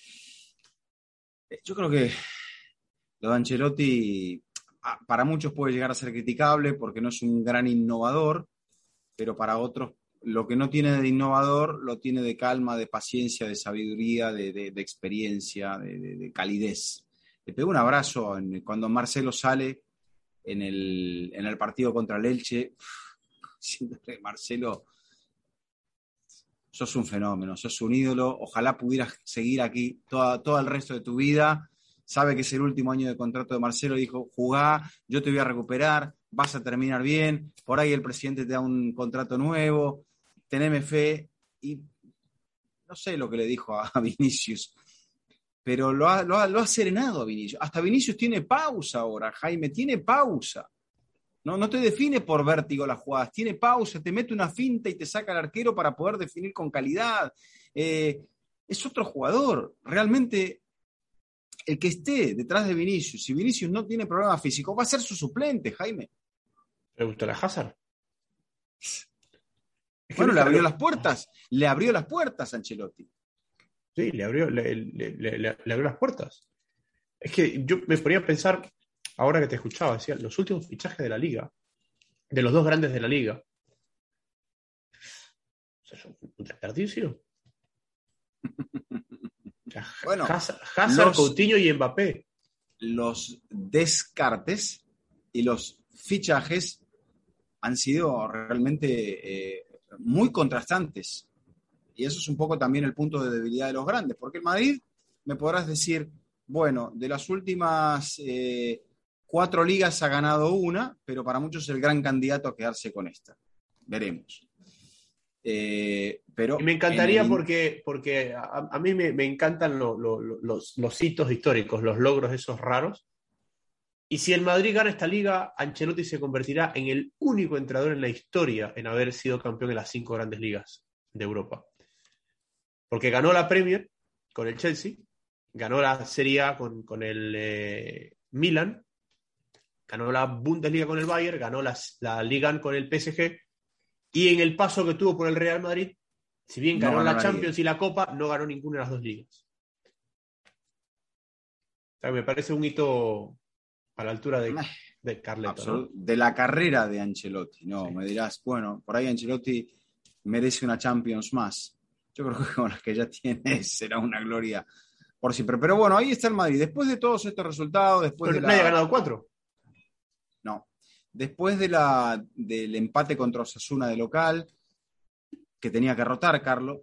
yo creo que lo de Ancelotti para muchos puede llegar a ser criticable porque no es un gran innovador, pero para otros lo que no tiene de innovador lo tiene de calma, de paciencia, de sabiduría, de experiencia, de calidez. Le pegó un abrazo cuando Marcelo sale en el partido contra el Elche. Siempre, Marcelo, sos un fenómeno, sos un ídolo. Ojalá pudieras seguir aquí todo el resto de tu vida. Sabe que es el último año de contrato de Marcelo. Dijo, jugá, yo te voy a recuperar, vas a terminar bien. Por ahí el presidente te da un contrato nuevo. Teneme fe. Y no sé lo que le dijo a Vinicius, pero lo ha serenado a Vinicius. Hasta Vinicius tiene pausa ahora, Jaime, tiene pausa. No te define por vértigo las jugadas, tiene pausa, te mete una finta y te saca el arquero para poder definir con calidad. Es otro jugador. Realmente, el que esté detrás de Vinicius, si Vinicius no tiene problema físico, va a ser su suplente, Jaime. ¿Le gusta la Hazard? Bueno, le abrió las puertas a Ancelotti. Sí, le abrió las puertas. Es que yo me ponía a pensar, ahora que te escuchaba, decía, los últimos fichajes de la liga, de los dos grandes de la liga, o sea, son un desperdicio. O sea, Bueno, Hazard, Coutinho y Mbappé. Los descartes y los fichajes han sido realmente muy contrastantes. Y eso es un poco también el punto de debilidad de los grandes, porque el Madrid, me podrás decir, bueno, de las últimas 4 ligas ha ganado una, pero para muchos es el gran candidato a quedarse con esta. Veremos. Pero y me encantaría porque a mí me encantan los hitos históricos, los logros esos raros. Y si el Madrid gana esta liga, Ancelotti se convertirá en el único entrenador en la historia en haber sido campeón en las 5 grandes ligas de Europa. Porque ganó la Premier con el Chelsea, ganó la Serie A con el Milan, ganó la Bundesliga con el Bayern, ganó la Liga con el PSG, y en el paso que tuvo por el Real Madrid, si bien ganó la Champions y la Copa, no ganó ninguna de las 2 ligas. O sea, me parece un hito a la altura de Carleto, ¿no? De la carrera de Ancelotti, ¿no? Sí. Me dirás, bueno, por ahí Ancelotti merece una Champions más. Yo creo que con las que ya tiene será una gloria por siempre. Pero bueno, ahí está el Madrid. Después de todos estos resultados, Nadie ha ganado 4. No. Después del empate contra Osasuna de local, que tenía que rotar, Carlos,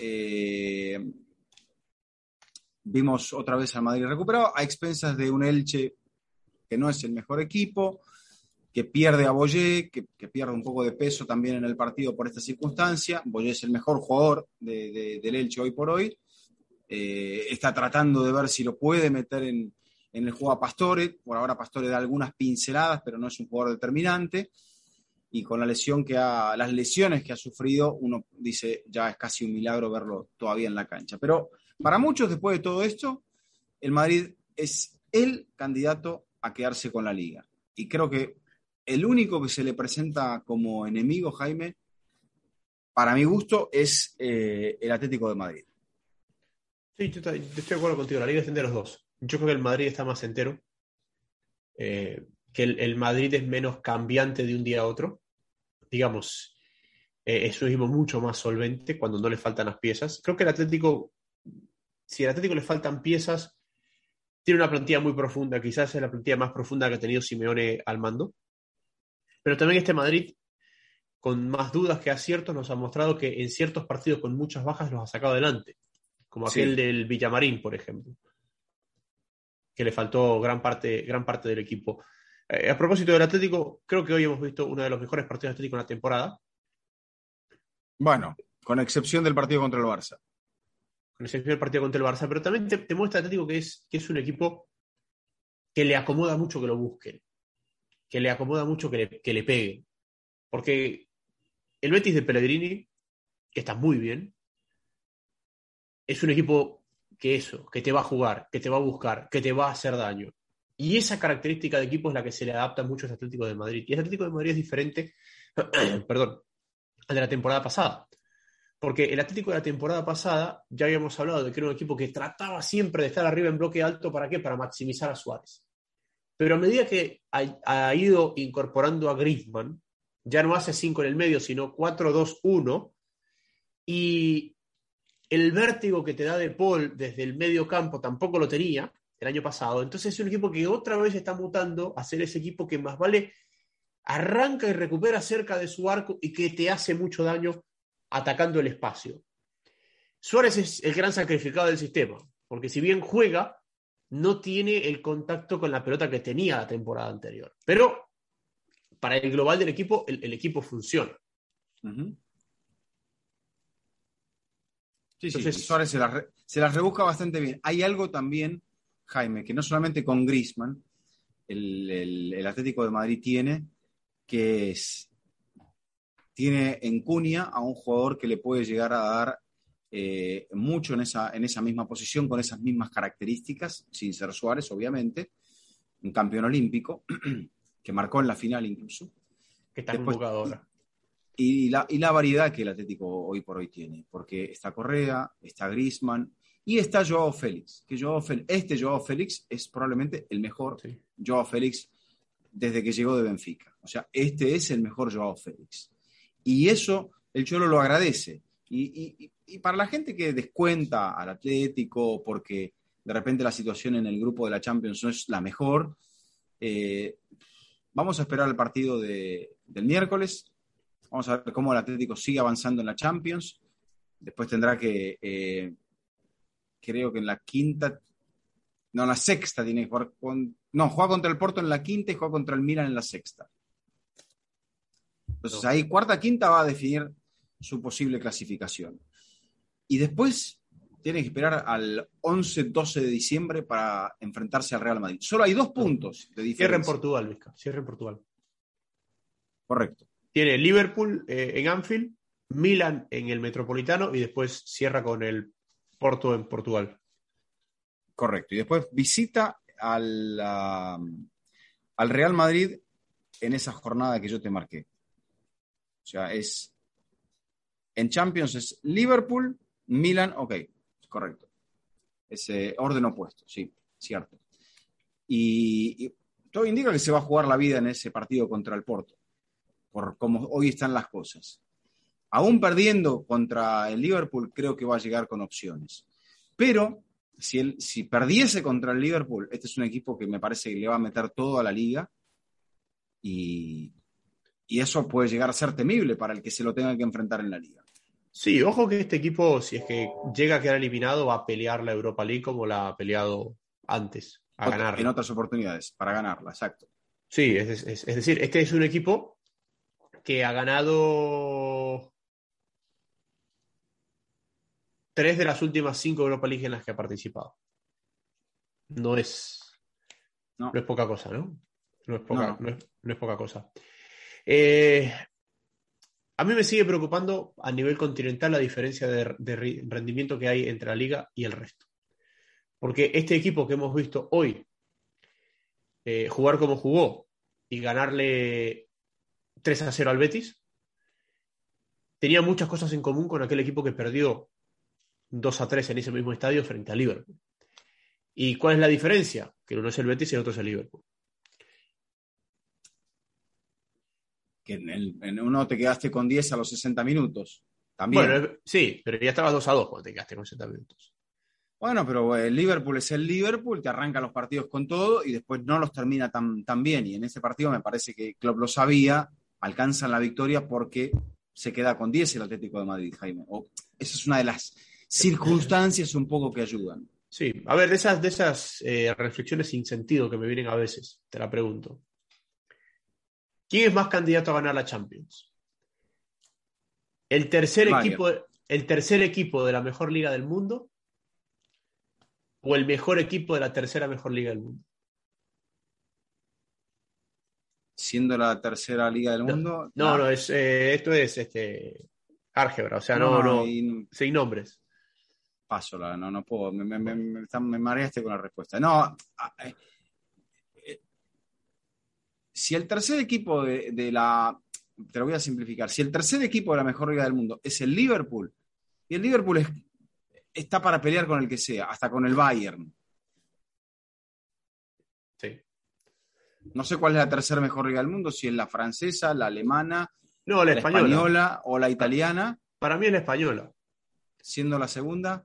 vimos otra vez al Madrid recuperado a expensas de un Elche que no es el mejor equipo, que pierde a Boyé, que pierde un poco de peso también en el partido por esta circunstancia. Boyé es el mejor jugador del Elche hoy por hoy. Está tratando de ver si lo puede meter en el juego a Pastore. Por ahora Pastore da algunas pinceladas, pero no es un jugador determinante. Y con las lesiones que ha sufrido, uno dice, ya es casi un milagro verlo todavía en la cancha. Pero para muchos, después de todo esto, el Madrid es el candidato a quedarse con la Liga. Y creo que el único que se le presenta como enemigo, Jaime, para mi gusto, es el Atlético de Madrid. Sí, yo estoy de acuerdo contigo. La Liga está de los dos. Yo creo que el Madrid está más entero. Que el Madrid es menos cambiante de un día a otro. Digamos, es un equipo mucho más solvente cuando no le faltan las piezas. Creo que el Atlético, si al Atlético le faltan piezas, tiene una plantilla muy profunda. Quizás es la plantilla más profunda que ha tenido Simeone al mando. Pero también este Madrid, con más dudas que aciertos, nos ha mostrado que en ciertos partidos con muchas bajas los ha sacado adelante. Como aquel del Villamarín, por ejemplo, que le faltó gran parte del equipo. A propósito del Atlético, creo que hoy hemos visto uno de los mejores partidos de Atlético en la temporada. Bueno, con excepción del partido contra el Barça. Con excepción del partido contra el Barça, pero también te muestra Atlético que es un equipo que le acomoda mucho que lo busquen, que le acomoda mucho que le peguen. Porque el Betis de Pellegrini, que está muy bien, es un equipo que te va a jugar, que te va a buscar, que te va a hacer daño. Y esa característica de equipo es la que se le adapta mucho al Atlético de Madrid. Y el Atlético de Madrid es diferente, perdón, al de la temporada pasada. Porque el Atlético de la temporada pasada, ya habíamos hablado de que era un equipo que trataba siempre de estar arriba en bloque alto. ¿Para qué? Para maximizar a Suárez. Pero a medida que ha ido incorporando a Griezmann, ya no hace 5 en el medio, sino 4-2-1, y el vértigo que te da De Paul desde el medio campo tampoco lo tenía el año pasado. Entonces es un equipo que otra vez está mutando a ser ese equipo que más vale arranca y recupera cerca de su arco y que te hace mucho daño atacando el espacio. Suárez es el gran sacrificado del sistema, porque si bien juega, no tiene el contacto con la pelota que tenía la temporada anterior. Pero para el global del equipo, el equipo funciona. Uh-huh. Sí, entonces, sí, Suárez se las rebusca bastante bien. Hay algo también, Jaime, que no solamente con Griezmann, el Atlético de Madrid tiene en cuña a un jugador que le puede llegar a dar mucho en esa misma posición, con esas mismas características, sin ser Suárez, obviamente, un campeón olímpico, que marcó en la final incluso. Que está convocado ahora. Y la variedad que el Atlético hoy por hoy tiene, porque está Correa, está Griezmann y está Joao Félix, Joao Félix es probablemente el mejor Joao Félix desde que llegó de Benfica. O sea, este es el mejor Joao Félix. Y eso el Cholo lo agradece. Y para la gente que descuenta al Atlético porque de repente la situación en el grupo de la Champions no es la mejor, vamos a esperar el partido del miércoles. Vamos a ver cómo el Atlético sigue avanzando en la Champions. Después tendrá que, creo que en la sexta tiene que jugar juega contra el Porto en la quinta y juega contra el Milan en la sexta. Entonces ahí cuarta, quinta va a definir su posible clasificación. Y después tiene que esperar al 11-12 de diciembre para enfrentarse al Real Madrid. Solo hay 2 puntos de diferencia. Cierra en Portugal, Vizca. Cierra en Portugal. Correcto. Tiene Liverpool en Anfield, Milan en el Metropolitano y después cierra con el Porto en Portugal. Correcto. Y después visita al Real Madrid en esa jornada que yo te marqué. O sea, en Champions es Liverpool, Milan, ok, correcto. Ese orden opuesto, sí, cierto. Y todo indica que se va a jugar la vida en ese partido contra el Porto, por cómo hoy están las cosas. Aún perdiendo contra el Liverpool, creo que va a llegar con opciones. Pero si perdiese contra el Liverpool, este es un equipo que me parece que le va a meter todo a la liga y eso puede llegar a ser temible para el que se lo tenga que enfrentar en la liga. Sí, ojo que este equipo, si es que llega a quedar eliminado, va a pelear la Europa League como la ha peleado antes, a ganarla. En otras oportunidades, para ganarla, exacto. Sí, es decir, este es un equipo que ha ganado 3 de las últimas 5 Europa League en las que ha participado. No es poca cosa, ¿no? No es poca cosa. A mí me sigue preocupando a nivel continental la diferencia de rendimiento que hay entre la liga y el resto. Porque este equipo que hemos visto hoy jugar como jugó y ganarle 3-0 al Betis, tenía muchas cosas en común con aquel equipo que perdió 2-3 en ese mismo estadio frente al Liverpool. ¿Y cuál es la diferencia? Que uno es el Betis y el otro es el Liverpool. Que en uno te quedaste con 10 a los 60 minutos. También. Bueno, sí, pero ya estabas 2-2 cuando te quedaste con 60 minutos. Bueno, pero el Liverpool es el Liverpool, te arranca los partidos con todo y después no los termina tan bien. Y en ese partido me parece que Klopp lo sabía, alcanzan la victoria porque se queda con 10 el Atlético de Madrid, Jaime. Esa es una de las circunstancias un poco que ayudan. Sí, a ver, de esas reflexiones sin sentido que me vienen a veces, te la pregunto. ¿Quién es más candidato a ganar la Champions? ¿El tercer equipo de la mejor liga del mundo o el mejor equipo de la tercera mejor liga del mundo? Siendo la tercera liga del mundo. Esto es álgebra, o sea, sin nombres. Paso, no puedo, me mareaste con la respuesta. No, si el tercer equipo de la, te lo voy a simplificar, si el tercer equipo de la mejor liga del mundo es el Liverpool, y el Liverpool está para pelear con el que sea, hasta con el Bayern. Sí. No sé cuál es la tercera mejor liga del mundo, si es la francesa, la alemana, no, la española o la italiana. Para mí es la española. Siendo la segunda.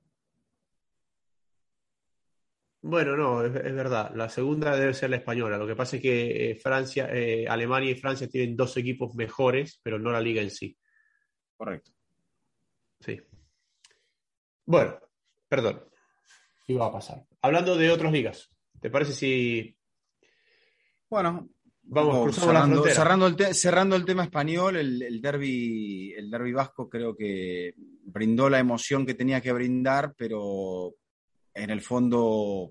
Bueno, no, es verdad. La segunda debe ser la española. Lo que pasa es que Alemania y Francia tienen 2 equipos mejores, pero no la liga en sí. Correcto. Sí. Bueno, perdón. Iba a pasar. Hablando de otras ligas, ¿te parece si... Bueno, cruzamos la frontera? Cerrando el tema español, el derbi vasco creo que brindó la emoción que tenía que brindar, pero en el fondo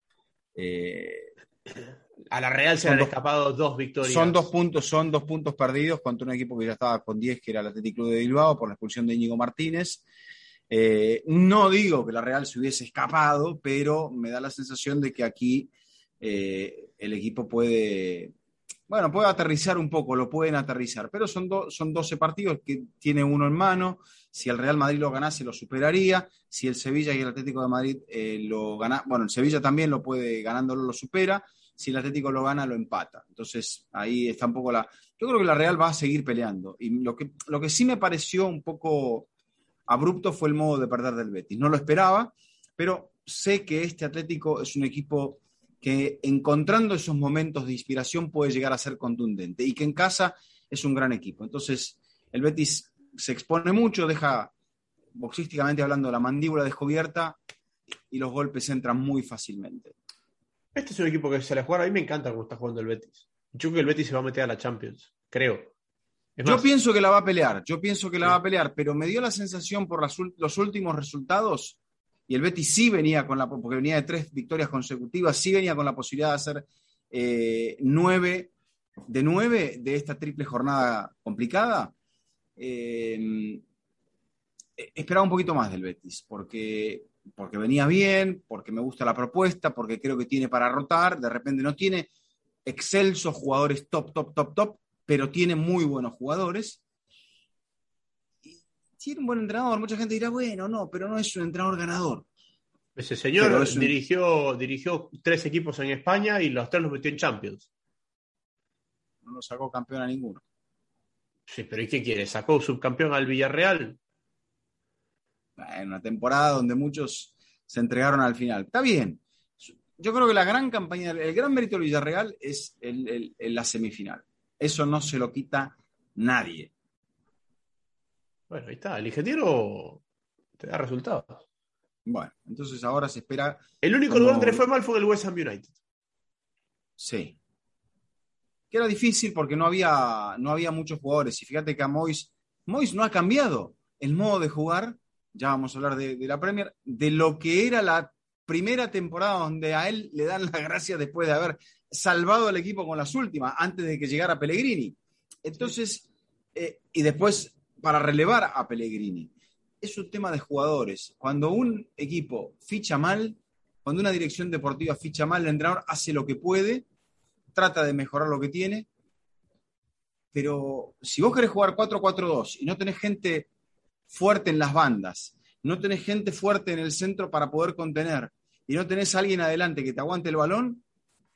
a la Real se han escapado 2 victorias. Son 2 puntos perdidos contra un equipo que ya estaba con 10, que era el Athletic Club de Bilbao, por la expulsión de Íñigo Martínez. No digo que la Real se hubiese escapado, pero me da la sensación de que aquí el equipo puede aterrizar un poco, lo pueden aterrizar, pero son 12 partidos que tiene uno en mano. Si el Real Madrid lo ganase, lo superaría. Si el Sevilla y el Atlético de Madrid lo ganan, bueno, el Sevilla también lo puede, ganándolo lo supera. Si el Atlético lo gana, lo empata. Entonces, ahí está un poco yo creo que la Real va a seguir peleando. Y lo que sí me pareció un poco abrupto fue el modo de perder del Betis. No lo esperaba, pero sé que este Atlético es un equipo que encontrando esos momentos de inspiración puede llegar a ser contundente y que en casa es un gran equipo. Entonces, el Betis se expone mucho, deja, boxísticamente hablando, la mandíbula descubierta y los golpes entran muy fácilmente. Este es un equipo que se le juega. A mí me encanta cómo está jugando el Betis. Yo creo que el Betis se va a meter a la Champions, creo. Yo pienso que la va a pelear, pero me dio la sensación por los últimos resultados y el Betis sí venía porque venía de 3 victorias consecutivas, sí venía con la posibilidad de hacer 9 de esta triple jornada complicada. Esperaba un poquito más del Betis, porque venía bien, porque me gusta la propuesta, porque creo que tiene para rotar. De repente no tiene excelsos jugadores top, pero tiene muy buenos jugadores. Y tiene un buen entrenador. Mucha gente dirá, bueno, no, pero no es un entrenador ganador. Ese señor dirigió 3 equipos en España y los 3 los metió en Champions. No lo sacó campeón a ninguno. Sí, pero ¿y qué quiere? ¿Sacó subcampeón al Villarreal? En una temporada donde muchos se entregaron al final. Está bien. Yo creo que la gran campaña, el gran mérito del Villarreal es la semifinal. Eso no se lo quita nadie. Bueno, ahí está. El ingeniero te da resultados. Bueno, entonces ahora se espera. El único lugar donde le fue mal fue en el West Ham United. Sí. Que era difícil porque no había muchos jugadores. Y fíjate que a Moyes no ha cambiado el modo de jugar. Ya vamos a hablar de la Premier, de lo que era la primera temporada donde a él le dan la gracia después de haber salvado al equipo con las últimas, antes de que llegara Pellegrini. Entonces, y después para relevar a Pellegrini. Es un tema de jugadores. Cuando un equipo ficha mal, cuando una dirección deportiva ficha mal, el entrenador hace lo que puede, trata de mejorar lo que tiene, pero si vos querés jugar 4-4-2 y no tenés gente fuerte en las bandas, no tenés gente fuerte en el centro para poder contener, y no tenés a alguien adelante que te aguante el balón,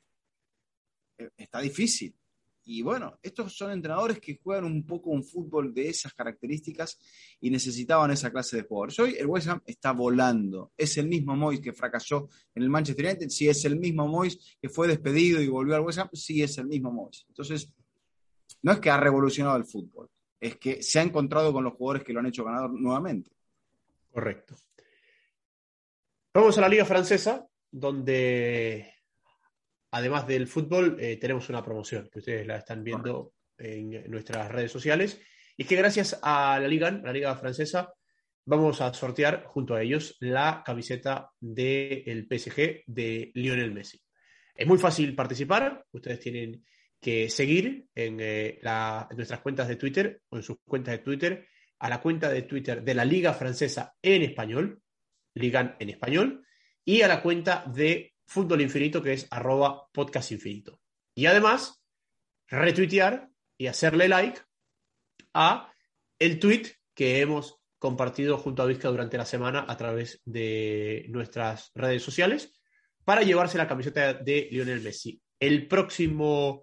está difícil. Y bueno, estos son entrenadores que juegan un poco un fútbol de esas características y necesitaban esa clase de jugadores. Hoy el West Ham está volando. Es el mismo Moyes que fracasó en el Manchester United. Sí, es el mismo Moyes que fue despedido y volvió al West Ham. Sí, es el mismo Moyes. Entonces, no es que ha revolucionado el fútbol, es que se ha encontrado con los jugadores que lo han hecho ganador nuevamente. Correcto. Vamos a la Liga Francesa, donde además del fútbol tenemos una promoción que ustedes la están viendo en nuestras redes sociales. Y es que gracias a la Liga Francesa, vamos a sortear junto a ellos la camiseta del PSG de Lionel Messi. Es muy fácil participar. Ustedes tienen que seguir en nuestras cuentas de Twitter o en sus cuentas de Twitter a la cuenta de Twitter de la Liga Francesa en español, Ligan en español, y a la cuenta de Fútbol Infinito, que es @podcastinfinito. Y además, retuitear y hacerle like a el tweet que hemos compartido junto a Vizca durante la semana a través de nuestras redes sociales para llevarse la camiseta de Lionel Messi. El próximo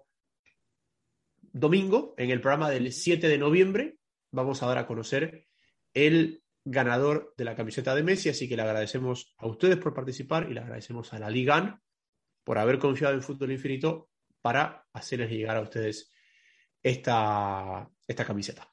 domingo, en el programa del 7 de noviembre, vamos a dar a conocer el ganador de la camiseta de Messi, así que le agradecemos a ustedes por participar y le agradecemos a la Liga por haber confiado en Fútbol Infinito para hacerles llegar a ustedes esta camiseta.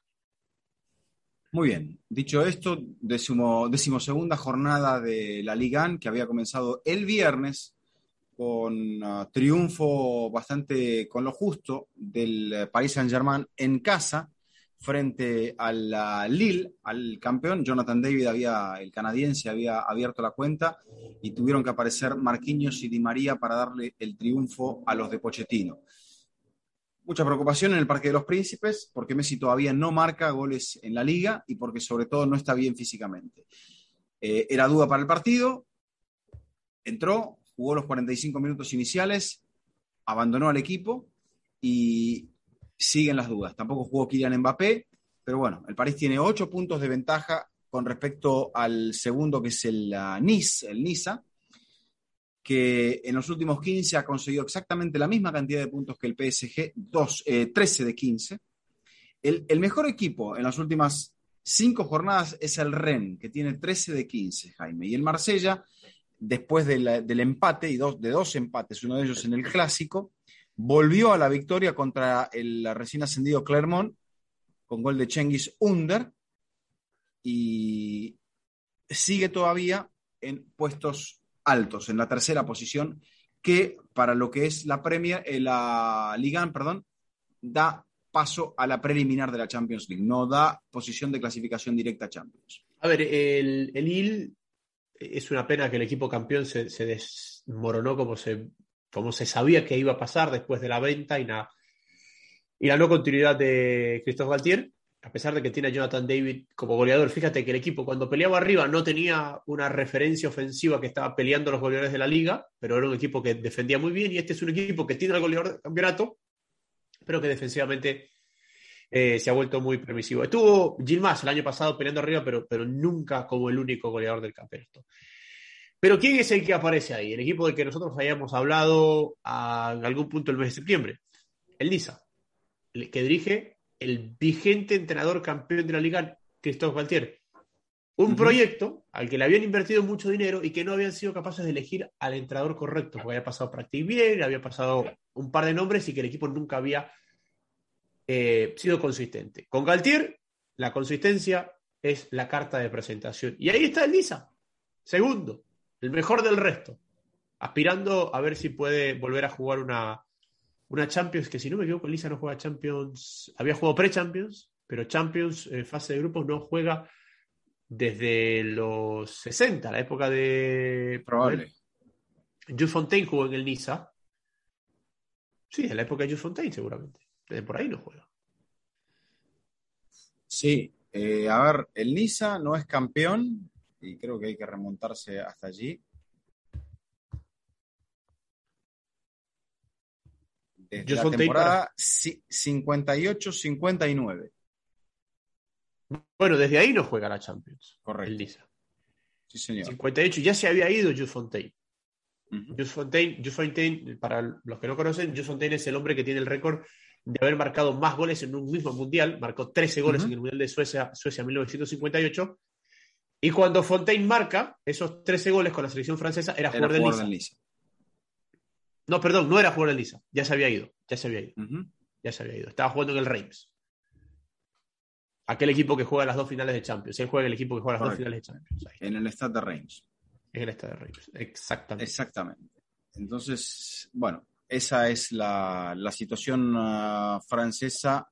Muy bien, dicho esto, decimosegunda jornada de la Ligue 1 que había comenzado el viernes con triunfo bastante con lo justo del Paris Saint-Germain en casa frente al Lille, al campeón. Jonathan David, el canadiense, había abierto la cuenta y tuvieron que aparecer Marquinhos y Di María para darle el triunfo a los de Pochettino. Mucha preocupación en el Parque de los Príncipes porque Messi todavía no marca goles en la Liga y porque sobre todo no está bien físicamente. Era duda para el partido, entró, jugó los 45 minutos iniciales, abandonó al equipo y siguen las dudas. Tampoco jugó Kylian Mbappé, pero bueno, el París tiene 8 puntos de ventaja con respecto al segundo, que es el Niza, que en los últimos 15 ha conseguido exactamente la misma cantidad de puntos que el PSG, 13 de 15. El mejor equipo en las últimas 5 jornadas es el Rennes, que tiene 13 de 15, Jaime. Y el Marsella, después del empate, y de dos empates, uno de ellos en el Clásico, volvió a la victoria contra el recién ascendido Clermont, con gol de Cengiz Under, y sigue todavía en puestos altos, en la tercera posición, que para lo que es la Ligue 1, da paso a la preliminar de la Champions League, no da posición de clasificación directa a Champions. A ver, el Lille es una pena que el equipo campeón se desmoronó como se sabía que iba a pasar después de la venta y la no continuidad de Christophe Galtier, a pesar de que tiene a Jonathan David como goleador. Fíjate que el equipo cuando peleaba arriba no tenía una referencia ofensiva que estaba peleando los goleadores de la liga, pero era un equipo que defendía muy bien, y este es un equipo que tiene al goleador del campeonato, pero que defensivamente se ha vuelto muy permisivo. Estuvo Yilmaz el año pasado peleando arriba, pero nunca como el único goleador del campeonato. Pero ¿quién es el que aparece ahí? El equipo del que nosotros hayamos hablado en algún punto del mes de septiembre. El Niza, que dirige el vigente entrenador campeón de la liga, Christophe Galtier. Un proyecto al que le habían invertido mucho dinero y que no habían sido capaces de elegir al entrenador correcto, porque había pasado Practic bien, había pasado un par de nombres y que el equipo nunca había sido consistente. Con Galtier, la consistencia es la carta de presentación. Y ahí está el Niza, segundo, el mejor del resto, aspirando a ver si puede volver a jugar una Champions, que si no me equivoco, Niza no juega Champions, había jugado pre-Champions, pero Champions, fase de grupos, no juega desde los 60, la época de... Probable. Jules Fontaine jugó en el Niza. Sí, en la época de Jules Fontaine seguramente. Desde por ahí no juega. Sí, a ver, el Niza no es campeón y creo que hay que remontarse hasta allí. Desde Jules la Fontaine temporada 58-59. Bueno, desde ahí no juega la Champions. Correcto. El Niza. Sí, señor. 58, ya se había ido Jules Fontaine. Uh-huh. Jules Fontaine, para los que no conocen, Jules Fontaine es el hombre que tiene el récord de haber marcado más goles en un mismo mundial. Marcó 13 goles en el Mundial de Suecia 1958. Y cuando Fontaine marca esos 13 goles con la selección francesa, era jugador del Niza. No, perdón, no era jugador del Niza. Ya se había ido. Uh-huh. Ya se había ido. Estaba jugando en el Reims. Aquel equipo que juega las dos finales de Champions. Él juega en el equipo que juega las dos finales de Champions. En el Stade de Reims. En el Stade de Reims, exactamente. Entonces, bueno, esa es la situación francesa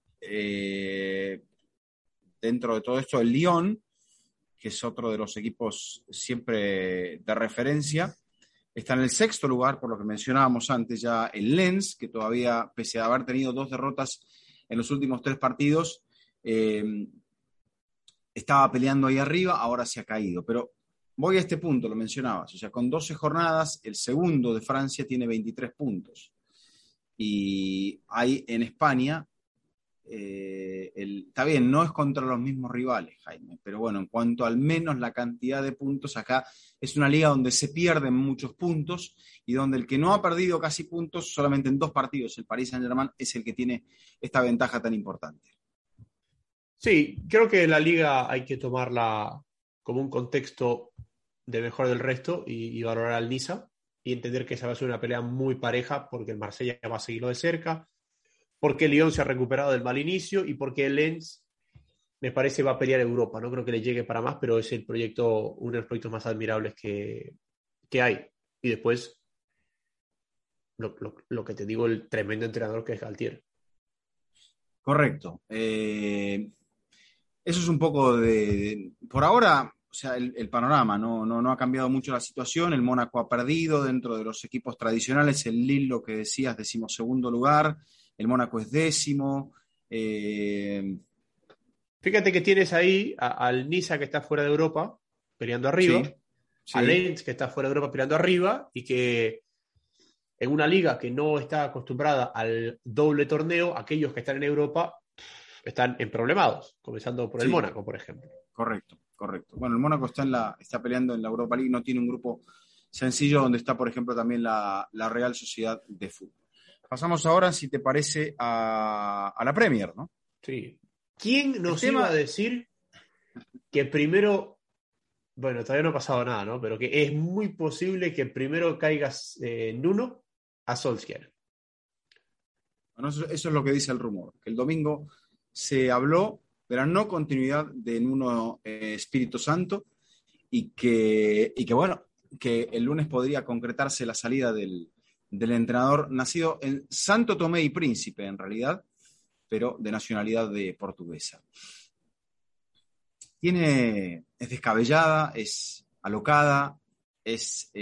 dentro de todo esto. El Lyon, que es otro de los equipos siempre de referencia, está en el sexto lugar, por lo que mencionábamos antes ya el Lens, que todavía, pese a haber tenido 2 derrotas en los últimos 3 partidos, estaba peleando ahí arriba, ahora se ha caído. Pero voy a este punto, lo mencionabas, o sea, con 12 jornadas, el segundo de Francia tiene 23 puntos. Y hay en España, está bien, no es contra los mismos rivales, Jaime, pero bueno, en cuanto al menos la cantidad de puntos, acá es una liga donde se pierden muchos puntos y donde el que no ha perdido casi puntos solamente en 2 partidos, el Paris Saint-Germain, es el que tiene esta ventaja tan importante. Sí, creo que la liga hay que tomarla como un contexto de mejor del resto y valorar al Niza y entender que esa va a ser una pelea muy pareja porque el Marsella va a seguirlo de cerca, porque el Lyon se ha recuperado del mal inicio y porque el Lens, me parece, va a pelear Europa. No creo que le llegue para más, pero es el proyecto, uno de los proyectos más admirables que hay. Y después, lo que te digo, el tremendo entrenador que es Galtier. Correcto. Eso es un poco por ahora, o sea, el panorama no ha cambiado mucho la situación. El Mónaco ha perdido dentro de los equipos tradicionales. El Lille, lo que decías, 12º lugar. El Mónaco es 10º. Fíjate que tienes ahí al Niza, que está fuera de Europa, peleando arriba. Sí. Al Lens, que está fuera de Europa, peleando arriba. Y que en una liga que no está acostumbrada al doble torneo, aquellos que están en Europa están emproblemados, comenzando por el Mónaco, por ejemplo. Correcto. Bueno, el Mónaco está peleando en la Europa League, no tiene un grupo sencillo donde está, por ejemplo, también la Real Sociedad de Fútbol. Pasamos ahora, si te parece, a la Premier, ¿no? Sí. ¿Quién nos iba a decir que primero, bueno, todavía no ha pasado nada, ¿no? Pero que es muy posible que primero caigas Nuno a Solskjaer? Bueno, eso es lo que dice el rumor, que el domingo se habló de la no continuidad de Nuno Espíritu Santo y que bueno, que el lunes podría concretarse la salida del entrenador nacido en Santo Tomé y Príncipe, en realidad, pero de nacionalidad portuguesa. Es descabellada, es alocada, es,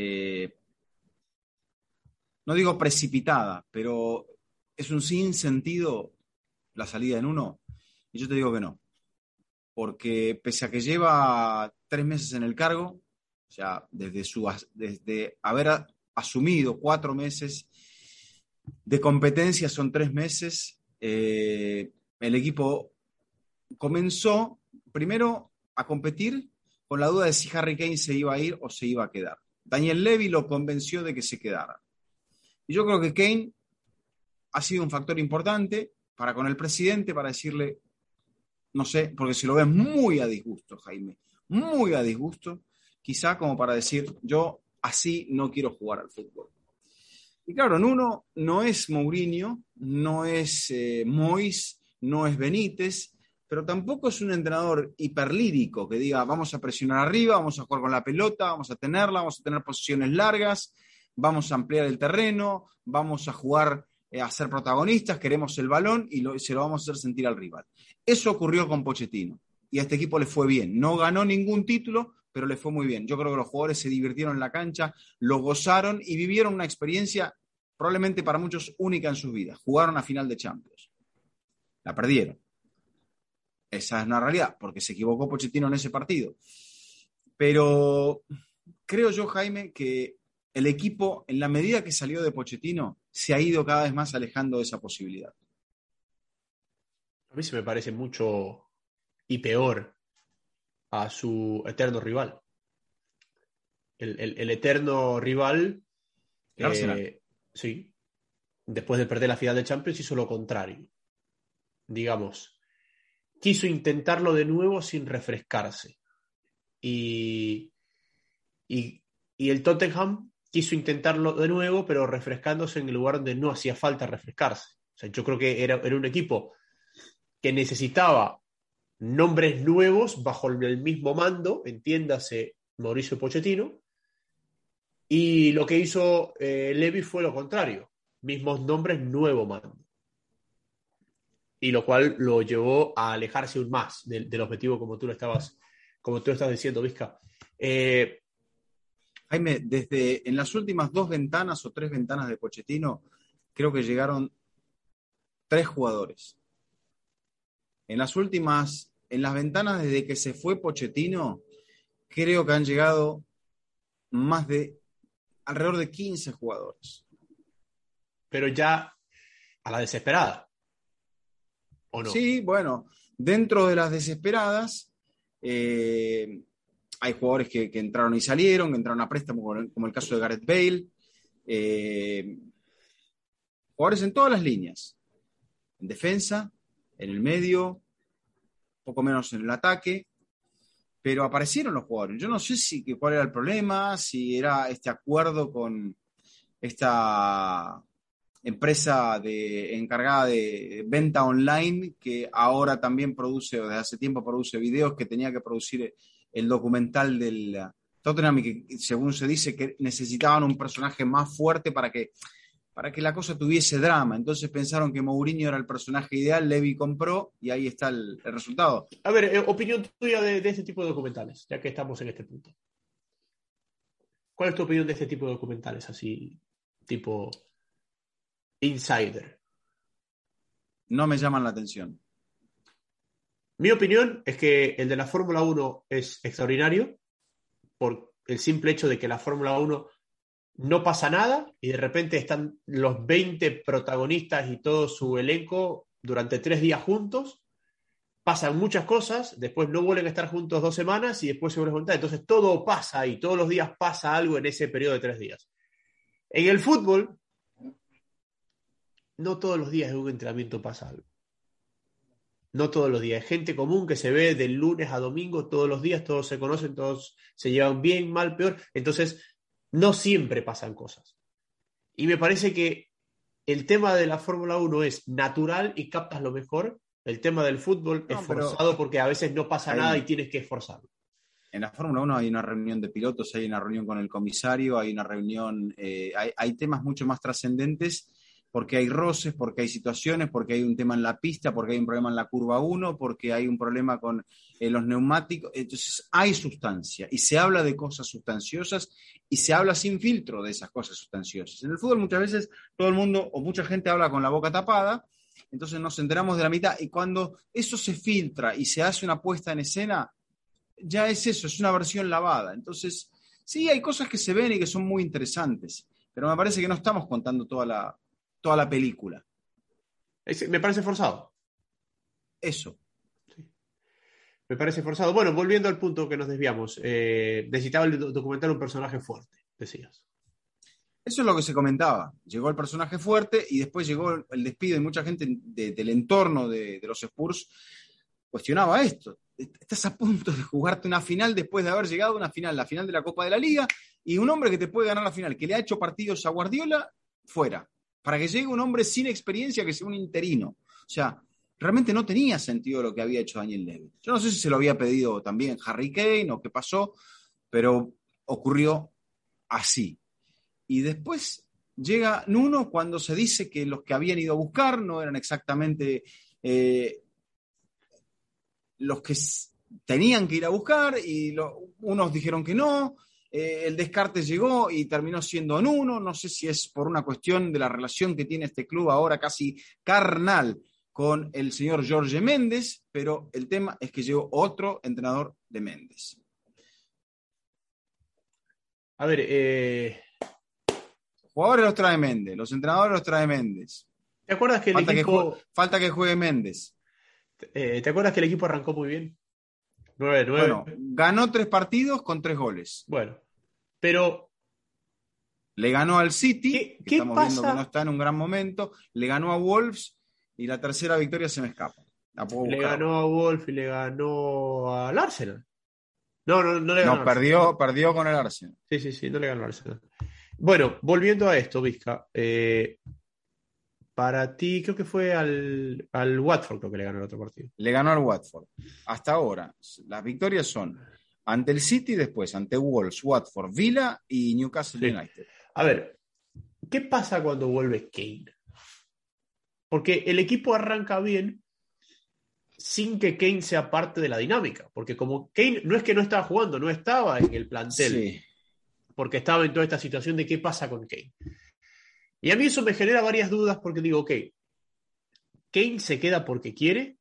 no digo precipitada, pero es un sinsentido la salida en uno. Y yo te digo que no, porque pese a que lleva 3 meses en el cargo, o sea, desde haber asumido 4 meses de competencia, son 3 meses, el equipo comenzó primero a competir con la duda de si Harry Kane se iba a ir o se iba a quedar. Daniel Levy lo convenció de que se quedara. Y yo creo que Kane ha sido un factor importante para con el presidente, para decirle, no sé, porque se lo ve muy a disgusto, Jaime, muy a disgusto, quizá como para decir, yo así no quiero jugar al fútbol. Y claro, en uno no es Mourinho, no es Moyes, no es Benítez, pero tampoco es un entrenador hiperlírico que diga, vamos a presionar arriba, vamos a jugar con la pelota, vamos a tenerla, vamos a tener posiciones largas, vamos a ampliar el terreno, vamos a jugar a ser protagonistas, queremos el balón y se lo vamos a hacer sentir al rival. Eso ocurrió con Pochettino y a este equipo le fue bien. No ganó ningún título, pero le fue muy bien. Yo creo que los jugadores se divirtieron en la cancha, lo gozaron y vivieron una experiencia probablemente para muchos única en sus vidas. Jugaron a final de Champions. La perdieron. Esa es una realidad, porque se equivocó Pochettino en ese partido. Pero creo yo, Jaime, que el equipo, en la medida que salió de Pochettino, se ha ido cada vez más alejando de esa posibilidad. A mí se me parece mucho y peor a su eterno rival. El eterno rival, El Arsenal. sí, después de perder la final de Champions hizo lo contrario. Digamos, quiso intentarlo de nuevo sin refrescarse. Y el Tottenham quiso intentarlo de nuevo, pero refrescándose en el lugar donde no hacía falta refrescarse. O sea, yo creo que era un equipo que necesitaba nombres nuevos bajo el mismo mando, entiéndase Mauricio Pochettino, y lo que hizo Levy fue lo contrario, mismos nombres, nuevo mando. Y lo cual lo llevó a alejarse aún más del objetivo como tú lo estás diciendo, Vizca. Jaime, desde en las últimas 2 ventanas o 3 ventanas de Pochettino, creo que llegaron 3 jugadores. En las ventanas desde que se fue Pochettino, creo que han llegado alrededor de 15 jugadores. Pero ya a la desesperada, ¿o no? Sí, bueno, dentro de las desesperadas, hay jugadores que entraron y salieron, que entraron a préstamo, como el caso de Gareth Bale. Jugadores en todas las líneas, en defensa, en el medio, poco menos en el ataque, pero aparecieron los jugadores. Yo no sé cuál era el problema, si era este acuerdo con esta empresa encargada de venta online, que ahora también produce, o desde hace tiempo produce videos, que tenía que producir el documental del Tottenham y que, según se dice, que necesitaban un personaje más fuerte para que la cosa tuviese drama. Entonces pensaron que Mourinho era el personaje ideal, Levy compró y ahí está el resultado. A ver, opinión tuya de este tipo de documentales, ya que estamos en este punto. ¿Cuál es tu opinión de este tipo de documentales, así, tipo Insider? No me llaman la atención. Mi opinión es que el de la Fórmula 1 es extraordinario por el simple hecho de que la Fórmula 1 no pasa nada y de repente están los 20 protagonistas y todo su elenco durante 3 días juntos, pasan muchas cosas, después no vuelven a estar juntos 2 semanas y después se vuelven a juntar. Entonces todo pasa y todos los días pasa algo en ese periodo de 3 días. En el fútbol, no todos los días en un entrenamiento pasa algo. No todos los días. Hay gente común que se ve del lunes a domingo todos los días, todos se conocen, todos se llevan bien, mal, peor. Entonces, no siempre pasan cosas. Y me parece que el tema de la Fórmula 1 es natural y captas lo mejor. El tema del fútbol es forzado porque a veces no pasa nada y tienes que esforzarlo. En la Fórmula 1 hay una reunión de pilotos, hay una reunión con el comisario, hay una reunión, hay temas mucho más trascendentes porque hay roces, porque hay situaciones, porque hay un tema en la pista, porque hay un problema en la curva 1, porque hay un problema con los neumáticos. Entonces hay sustancia y se habla de cosas sustanciosas y se habla sin filtro de esas cosas sustanciosas. En el fútbol muchas veces todo el mundo o mucha gente habla con la boca tapada, entonces nos enteramos de la mitad y cuando eso se filtra y se hace una puesta en escena, ya es eso, es una versión lavada. Entonces, sí, hay cosas que se ven y que son muy interesantes, pero me parece que no estamos contando toda la película. Me parece forzado. Eso. Sí. Me parece forzado. Bueno, volviendo al punto que nos desviamos, necesitaba el documental un personaje fuerte, decías. Eso es lo que se comentaba. Llegó el personaje fuerte y después llegó el despido y mucha gente del entorno de los Spurs cuestionaba esto. Estás a punto de jugarte una final después de haber llegado a una final, la final de la Copa de la Liga, y un hombre que te puede ganar la final, que le ha hecho partidos a Guardiola, fuera. Para que llegue un hombre sin experiencia que sea un interino. O sea, realmente no tenía sentido lo que había hecho Daniel Levy. Yo no sé si se lo había pedido también Harry Kane o qué pasó, pero ocurrió así. Y después llega Nuno cuando se dice que los que habían ido a buscar no eran exactamente los que tenían que ir a buscar y unos dijeron que no. El descarte llegó y terminó siendo Nuno. No sé si es por una cuestión de la relación que tiene este club ahora casi carnal con el señor Jorge Méndez, pero el tema es que llegó otro entrenador de Méndez. A ver, Jugadores los trae Méndez, los entrenadores los trae Méndez. ¿te acuerdas que el equipo... falta que juegue Méndez. ¿Te acuerdas que el equipo arrancó muy bien? 9-9. Bueno, ganó 3 partidos con 3 goles. Bueno, pero... Le ganó al City, ¿Qué estamos pasa? viendo que no está en un gran momento. Le ganó a Wolves y la tercera victoria se me escapa. Le ganó a Wolf y le ganó al Arsenal. No le ganó. No, perdió con el Arsenal. Sí, no le ganó al Arsenal. Bueno, volviendo a esto, Vizca. Para ti, creo que fue al Watford, creo que le ganó el otro partido. Le ganó al Watford. Hasta ahora, las victorias son ante el City, después ante Wolves, Watford, Villa y Newcastle United. A ver, ¿qué pasa cuando vuelve Kane? Porque el equipo arranca bien sin que Kane sea parte de la dinámica. Porque como Kane no es que no estaba jugando, no estaba en el plantel. Sí. Porque estaba en toda esta situación de qué pasa con Kane. Y a mí eso me genera varias dudas porque digo, ok, Kane se queda porque quiere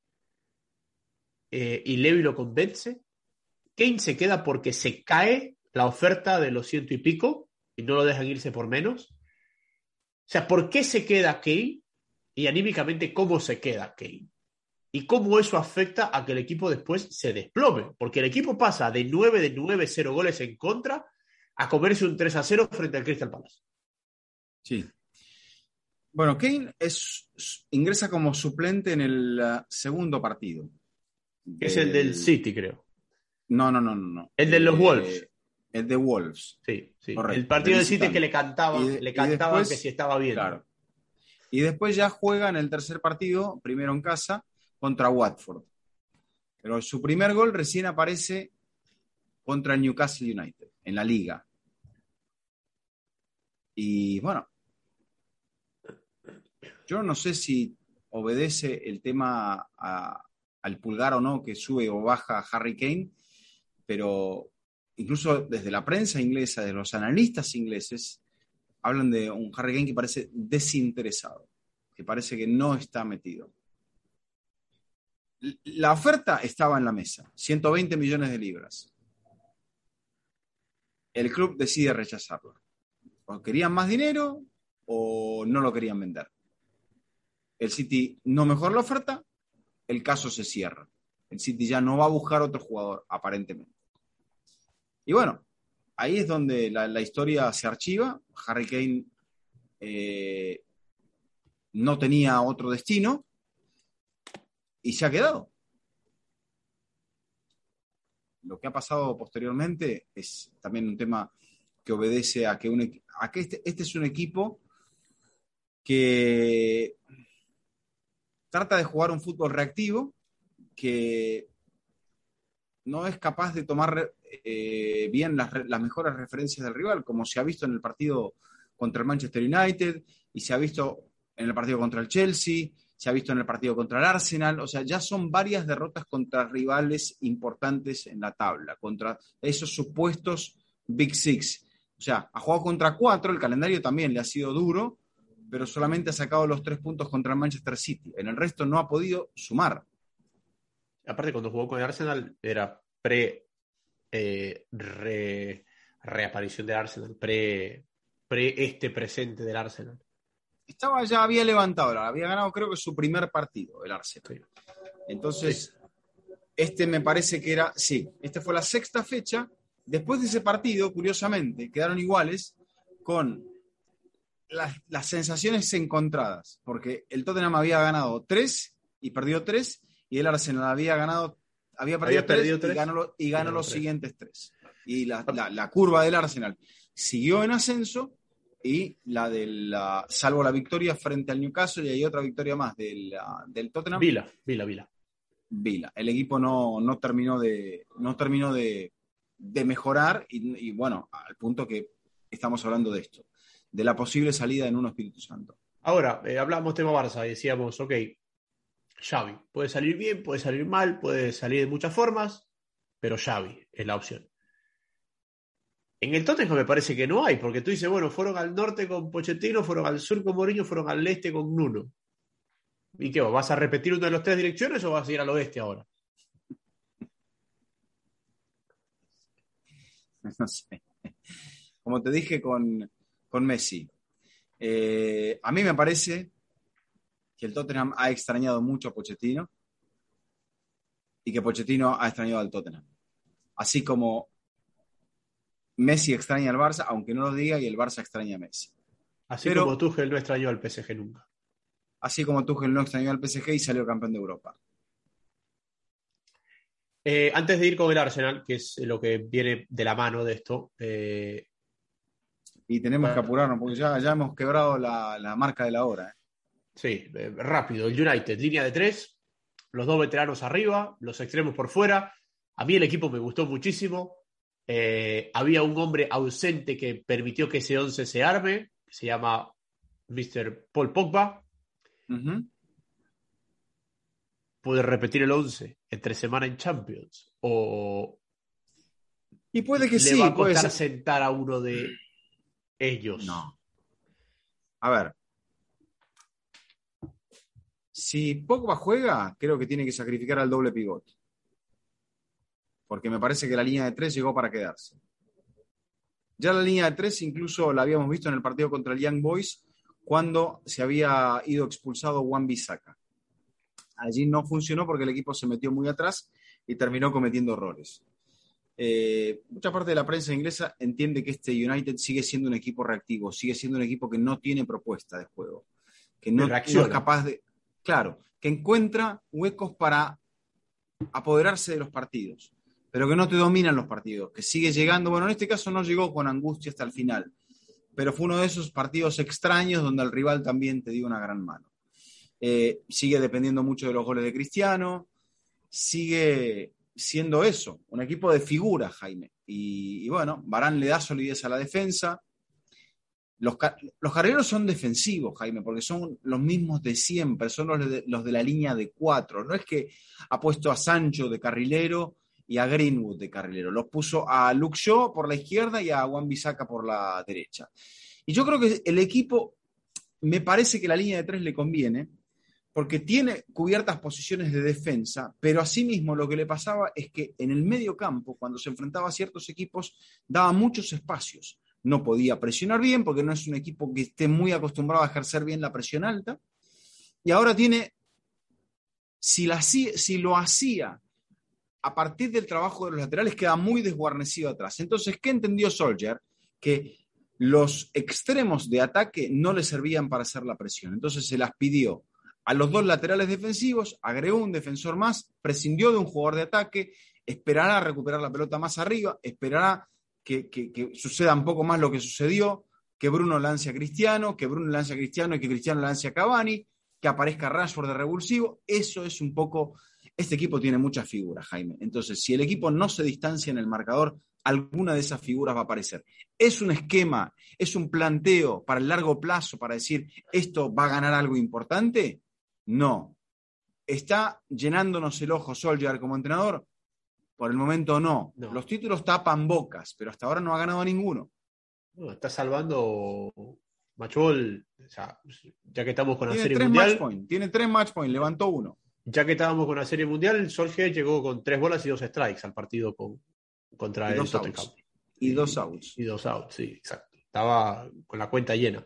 y Levy lo convence. Kane se queda porque se cae la oferta de los 100 y pico y no lo dejan irse por menos. O sea, ¿por qué se queda Kane? Y anímicamente, ¿cómo se queda Kane? Y cómo eso afecta a que el equipo después se desplome. Porque el equipo pasa de 9 0 goles en contra a comerse un 3-0 frente al Crystal Palace. Sí. Bueno, Kane ingresa como suplente en el segundo partido. Es el del City, creo. No. El de los Wolves. El de Wolves. Sí. Correcto. El partido del City que le cantaban después, que si estaba bien. Claro. Y después ya juega en el tercer partido, primero en casa, contra Watford. Pero su primer gol recién aparece contra el Newcastle United, en la Liga. Y bueno, yo no sé si obedece el tema al pulgar o no que sube o baja Harry Kane, pero incluso desde la prensa inglesa, de los analistas ingleses, hablan de un Harry Kane que parece desinteresado, que parece que no está metido. La oferta estaba en la mesa, 120 millones de libras. El club decide rechazarlo. O querían más dinero o no lo querían vender. El City no mejoró la oferta, el caso se cierra. El City ya no va a buscar otro jugador, aparentemente. Y bueno, ahí es donde la historia se archiva. Harry Kane no tenía otro destino y se ha quedado. Lo que ha pasado posteriormente es también un tema que obedece a que este es un equipo que trata de jugar un fútbol reactivo, que no es capaz de tomar bien las mejores referencias del rival, como se ha visto en el partido contra el Manchester United y se ha visto en el partido contra el Chelsea, se ha visto en el partido contra el Arsenal, o sea, ya son varias derrotas contra rivales importantes en la tabla, contra esos supuestos Big Six. O sea, ha jugado contra 4, el calendario también le ha sido duro, pero solamente ha sacado los 3 puntos contra el Manchester City. En el resto no ha podido sumar. Aparte, cuando jugó con el Arsenal, era reaparición del Arsenal, presente del Arsenal. Ya había levantado, había ganado creo que su primer partido, el Arsenal. Sí. Entonces, sí. Me parece que esta fue la sexta fecha. Después de ese partido, curiosamente, quedaron iguales con las sensaciones encontradas, porque el Tottenham había ganado 3 y perdió 3, y el Arsenal había perdido 3 y ganó los siguientes 3. Y la curva del Arsenal siguió en ascenso, y salvo la victoria frente al Newcastle, y hay otra victoria más del Tottenham. Vila. El equipo no terminó de mejorar, y bueno, al punto que estamos hablando de esto, de la posible salida en un Espíritu Santo. Ahora, hablamos tema Barça y decíamos, ok, Xavi, puede salir bien, puede salir mal, puede salir de muchas formas, pero Xavi es la opción. En el Tottenham me parece que no hay, porque tú dices, bueno, fueron al norte con Pochettino, fueron al sur con Mourinho, fueron al este con Nuno. ¿Y qué? ¿Vas a repetir una de las 3 direcciones o vas a ir al oeste ahora? No sé. Como te dije con Messi, a mí me parece que el Tottenham ha extrañado mucho a Pochettino y que Pochettino ha extrañado al Tottenham. Así como Messi extraña al Barça, aunque no lo diga, y el Barça extraña a Messi. Pero, como Tuchel no extrañó al PSG nunca. Así como Tuchel no extrañó al PSG y salió campeón de Europa. Antes de ir con el Arsenal, que es lo que viene de la mano de esto. Y tenemos que apurarnos, porque ya hemos quebrado la marca de la hora. Sí, rápido. El United, línea de 3, los 2 veteranos arriba, los extremos por fuera. A mí el equipo me gustó muchísimo. Había un hombre ausente que permitió que ese 11 se arme, que se llama Mr. Paul Pogba. Uh-huh. Puede repetir el 11 entre semana en Champions, o y puede que le va a costar sentar a uno de ellos. No. A ver, si Pogba juega, creo que tiene que sacrificar al doble pivote, porque me parece que la línea de 3 llegó para quedarse. Ya la línea de 3 incluso la habíamos visto en el partido contra el Young Boys, cuando se había ido expulsado Wan-Bissaka. Allí no funcionó porque el equipo se metió muy atrás y terminó cometiendo errores. Mucha parte de la prensa inglesa entiende que este United sigue siendo un equipo reactivo, sigue siendo un equipo que no tiene propuesta de juego, que no es capaz de... Claro, que encuentra huecos para apoderarse de los partidos, pero que no te dominan los partidos, que sigue llegando, bueno, en este caso no llegó con angustia hasta el final, pero fue uno de esos partidos extraños donde el rival también te dio una gran mano. Sigue dependiendo mucho de los goles de Cristiano, sigue siendo eso, un equipo de figuras, Jaime, y bueno, Varane le da solidez a la defensa. Los carrileros son defensivos, Jaime, porque son los mismos de siempre, son los de la línea de 4. No es que ha puesto a Sancho de carrilero y a Greenwood de carrilero. Los puso a Luke Shaw por la izquierda y a Wan-Bissaka por la derecha. Y yo creo que el equipo, me parece que la línea de 3 le conviene, porque tiene cubiertas posiciones de defensa, pero asimismo lo que le pasaba es que en el medio campo, cuando se enfrentaba a ciertos equipos, daba muchos espacios. No podía presionar bien porque no es un equipo que esté muy acostumbrado a ejercer bien la presión alta. Y ahora tiene, si lo hacía a partir del trabajo de los laterales, queda muy desguarnecido atrás. Entonces, ¿qué entendió Solskjaer? Que los extremos de ataque no le servían para hacer la presión. Entonces se las pidió a los 2 laterales defensivos, agregó un defensor más, prescindió de un jugador de ataque, esperará a recuperar la pelota más arriba, esperará que suceda un poco más lo que sucedió, que Bruno lance a Cristiano, que Bruno lance a Cristiano y que Cristiano lance a Cavani, que aparezca Rashford de revulsivo. Eso es un poco Este equipo tiene muchas figuras, Jaime. Entonces, si el equipo no se distancia en el marcador, alguna de esas figuras va a aparecer. ¿Es un esquema, es un planteo para el largo plazo, para decir, esto va a ganar algo importante? No. ¿Está llenándonos el ojo Solskjaer como entrenador? Por el momento no. Los títulos tapan bocas, pero hasta ahora no ha ganado ninguno. No, está salvando Machol, ya que estamos con la Serie Mundial. Tiene 3 match points, levantó uno. Ya que estábamos con la Serie Mundial, Solskjaer llegó con 3 bolas y 2 strikes al partido contra el Tottenham. Y 2 outs. Y 2 outs, sí, exacto. Estaba con la cuenta llena.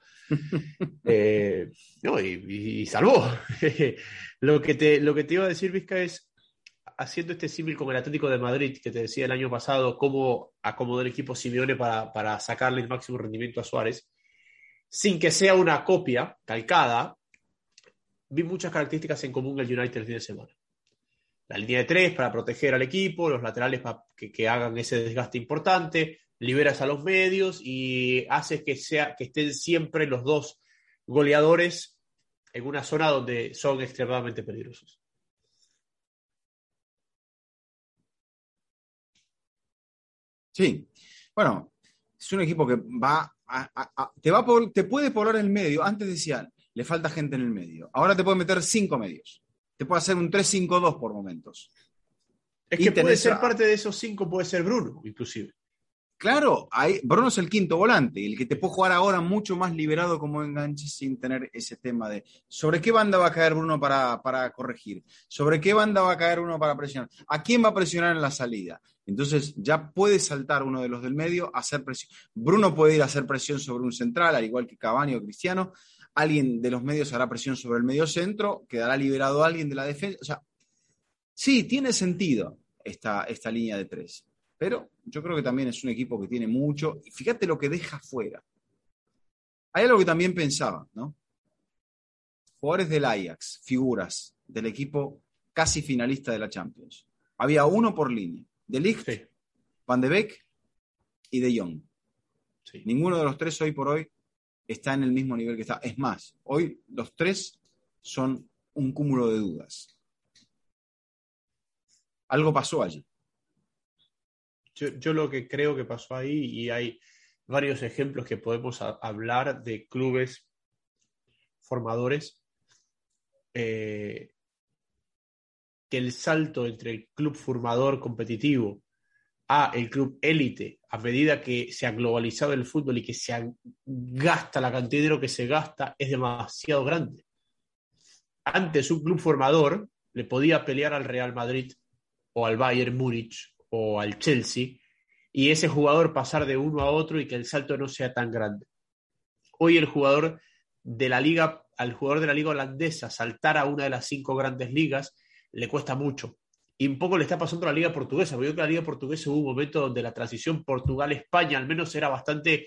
Y salvó. Lo que te iba a decir, Vizca, es, haciendo este símil con el Atlético de Madrid, que te decía el año pasado, cómo acomodó el equipo Simeone para sacarle el máximo rendimiento a Suárez, sin que sea una copia calcada, vi muchas características en común del United el fin de semana. La línea de 3 para proteger al equipo, los laterales para que hagan ese desgaste importante, liberas a los medios y haces que estén siempre los dos goleadores en una zona donde son extremadamente peligrosos. Sí, bueno, es un equipo que te puede poblar el medio. Antes decían, le falta gente en el medio. Ahora te puede meter 5 medios. Te puede hacer un 3-5-2 por momentos. Es que puede ser parte de esos 5, puede ser Bruno, inclusive. Claro, Bruno es el quinto volante, el que te puede jugar ahora mucho más liberado como enganche sin tener ese tema de ¿sobre qué banda va a caer Bruno para corregir? ¿Sobre qué banda va a caer uno para presionar? ¿A quién va a presionar en la salida? Entonces ya puede saltar uno de los del medio a hacer presión. Bruno puede ir a hacer presión sobre un central, al igual que Cavani o Cristiano. Alguien de los medios hará presión sobre el medio centro, quedará liberado alguien de la defensa. O sea, sí, tiene sentido esta línea de 3. Pero yo creo que también es un equipo que tiene mucho. Y fíjate lo que deja fuera. Hay algo que también pensaba, ¿no? Jugadores del Ajax, figuras del equipo casi finalista de la Champions. Había uno por línea. De Ligt, sí. Van de Beek y De Jong. Sí. Ninguno de los 3 hoy por hoy está en el mismo nivel que está. Es más, hoy los 3 son un cúmulo de dudas. Algo pasó allí. Yo lo que creo que pasó ahí, y hay varios ejemplos que podemos hablar de clubes formadores, que el salto entre el club formador competitivo a el club élite, a medida que se ha globalizado el fútbol y que se gasta la cantidad de dinero que se gasta, es demasiado grande. Antes un club formador le podía pelear al Real Madrid o al Bayern Múnich o al Chelsea, y ese jugador pasar de uno a otro y que el salto no sea tan grande. Hoy el jugador de la liga, al jugador de la liga holandesa saltar a una de las 5 grandes ligas le cuesta mucho. Y un poco le está pasando a la liga portuguesa, porque yo creo que la liga portuguesa hubo un momento donde la transición Portugal-España al menos era bastante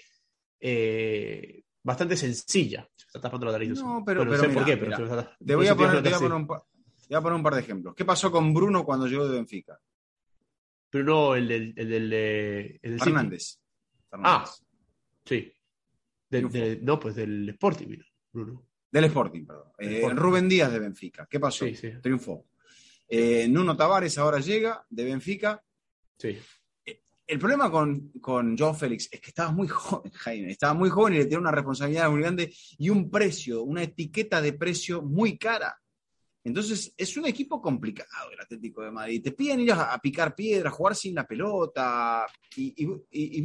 sencilla. Se está tapando la nariz. No, pero no sé por qué. Te voy a poner un par de ejemplos. ¿Qué pasó con Bruno cuando llegó de Benfica? Bruno, el del Fernández. Sí. Del Sporting, Bruno. Del Sporting, perdón. Rubén Díaz de Benfica. ¿Qué pasó? Sí. Triunfó. Nuno Tavares ahora llega de Benfica. Sí. El problema con Joao Félix es que estaba muy joven, Jaime. Estaba muy joven y le tenía una responsabilidad muy grande y un precio, una etiqueta de precio muy cara. Entonces, es un equipo complicado el Atlético de Madrid. Te piden ir a picar piedra, jugar sin la pelota. Y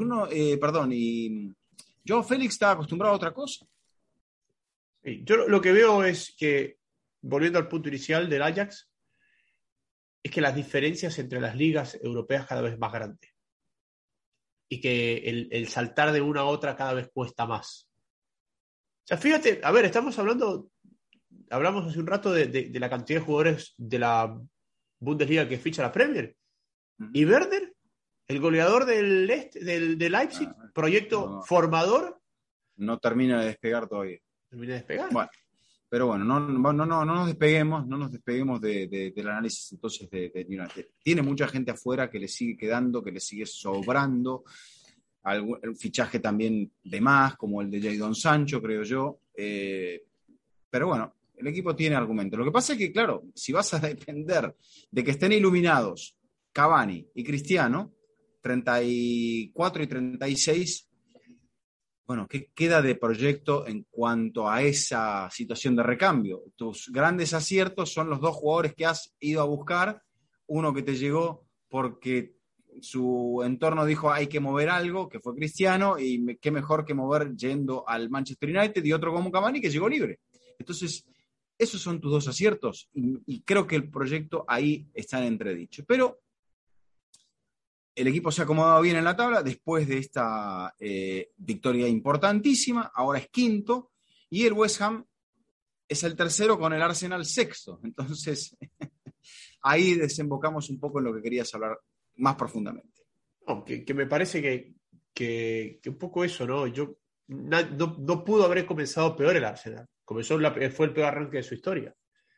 Joao Félix estaba acostumbrado a otra cosa. Sí, yo lo que veo es que, volviendo al punto inicial del Ajax, es que las diferencias entre las ligas europeas cada vez más grandes. Y que el saltar de una a otra cada vez cuesta más. O sea, fíjate, a ver, hablamos hace un rato de la cantidad de jugadores de la Bundesliga que ficha la Premier. Y Werner, el goleador del Leipzig, proyecto formador. No termina de despegar todavía. ¿Termina de despegar? Bueno, pero bueno, no nos despeguemos del análisis entonces de United. Tiene mucha gente afuera que le sigue quedando, que le sigue sobrando. Un fichaje también de más, como el de Jadon Sancho, creo yo. Pero bueno, El equipo tiene argumentos. Lo que pasa es que, claro, si vas a depender de que estén iluminados Cavani y Cristiano, 34 y 36, bueno, ¿qué queda de proyecto en cuanto a esa situación de recambio? Tus grandes aciertos son los dos jugadores que has ido a buscar, uno que te llegó porque su entorno dijo hay que mover algo, que fue Cristiano, y qué mejor que mover yendo al Manchester United, y otro como Cavani que llegó libre. Entonces, esos son tus dos aciertos, y creo que el proyecto ahí está en entredicho. Pero el equipo se ha acomodado bien en la tabla después de esta victoria importantísima, ahora es quinto, y el West Ham es el tercero con el Arsenal sexto. Entonces, ahí desembocamos un poco en lo que querías hablar más profundamente. No, que me parece que un poco eso, ¿no? No pudo haber comenzado peor el Arsenal. Fue el peor arranque de su historia.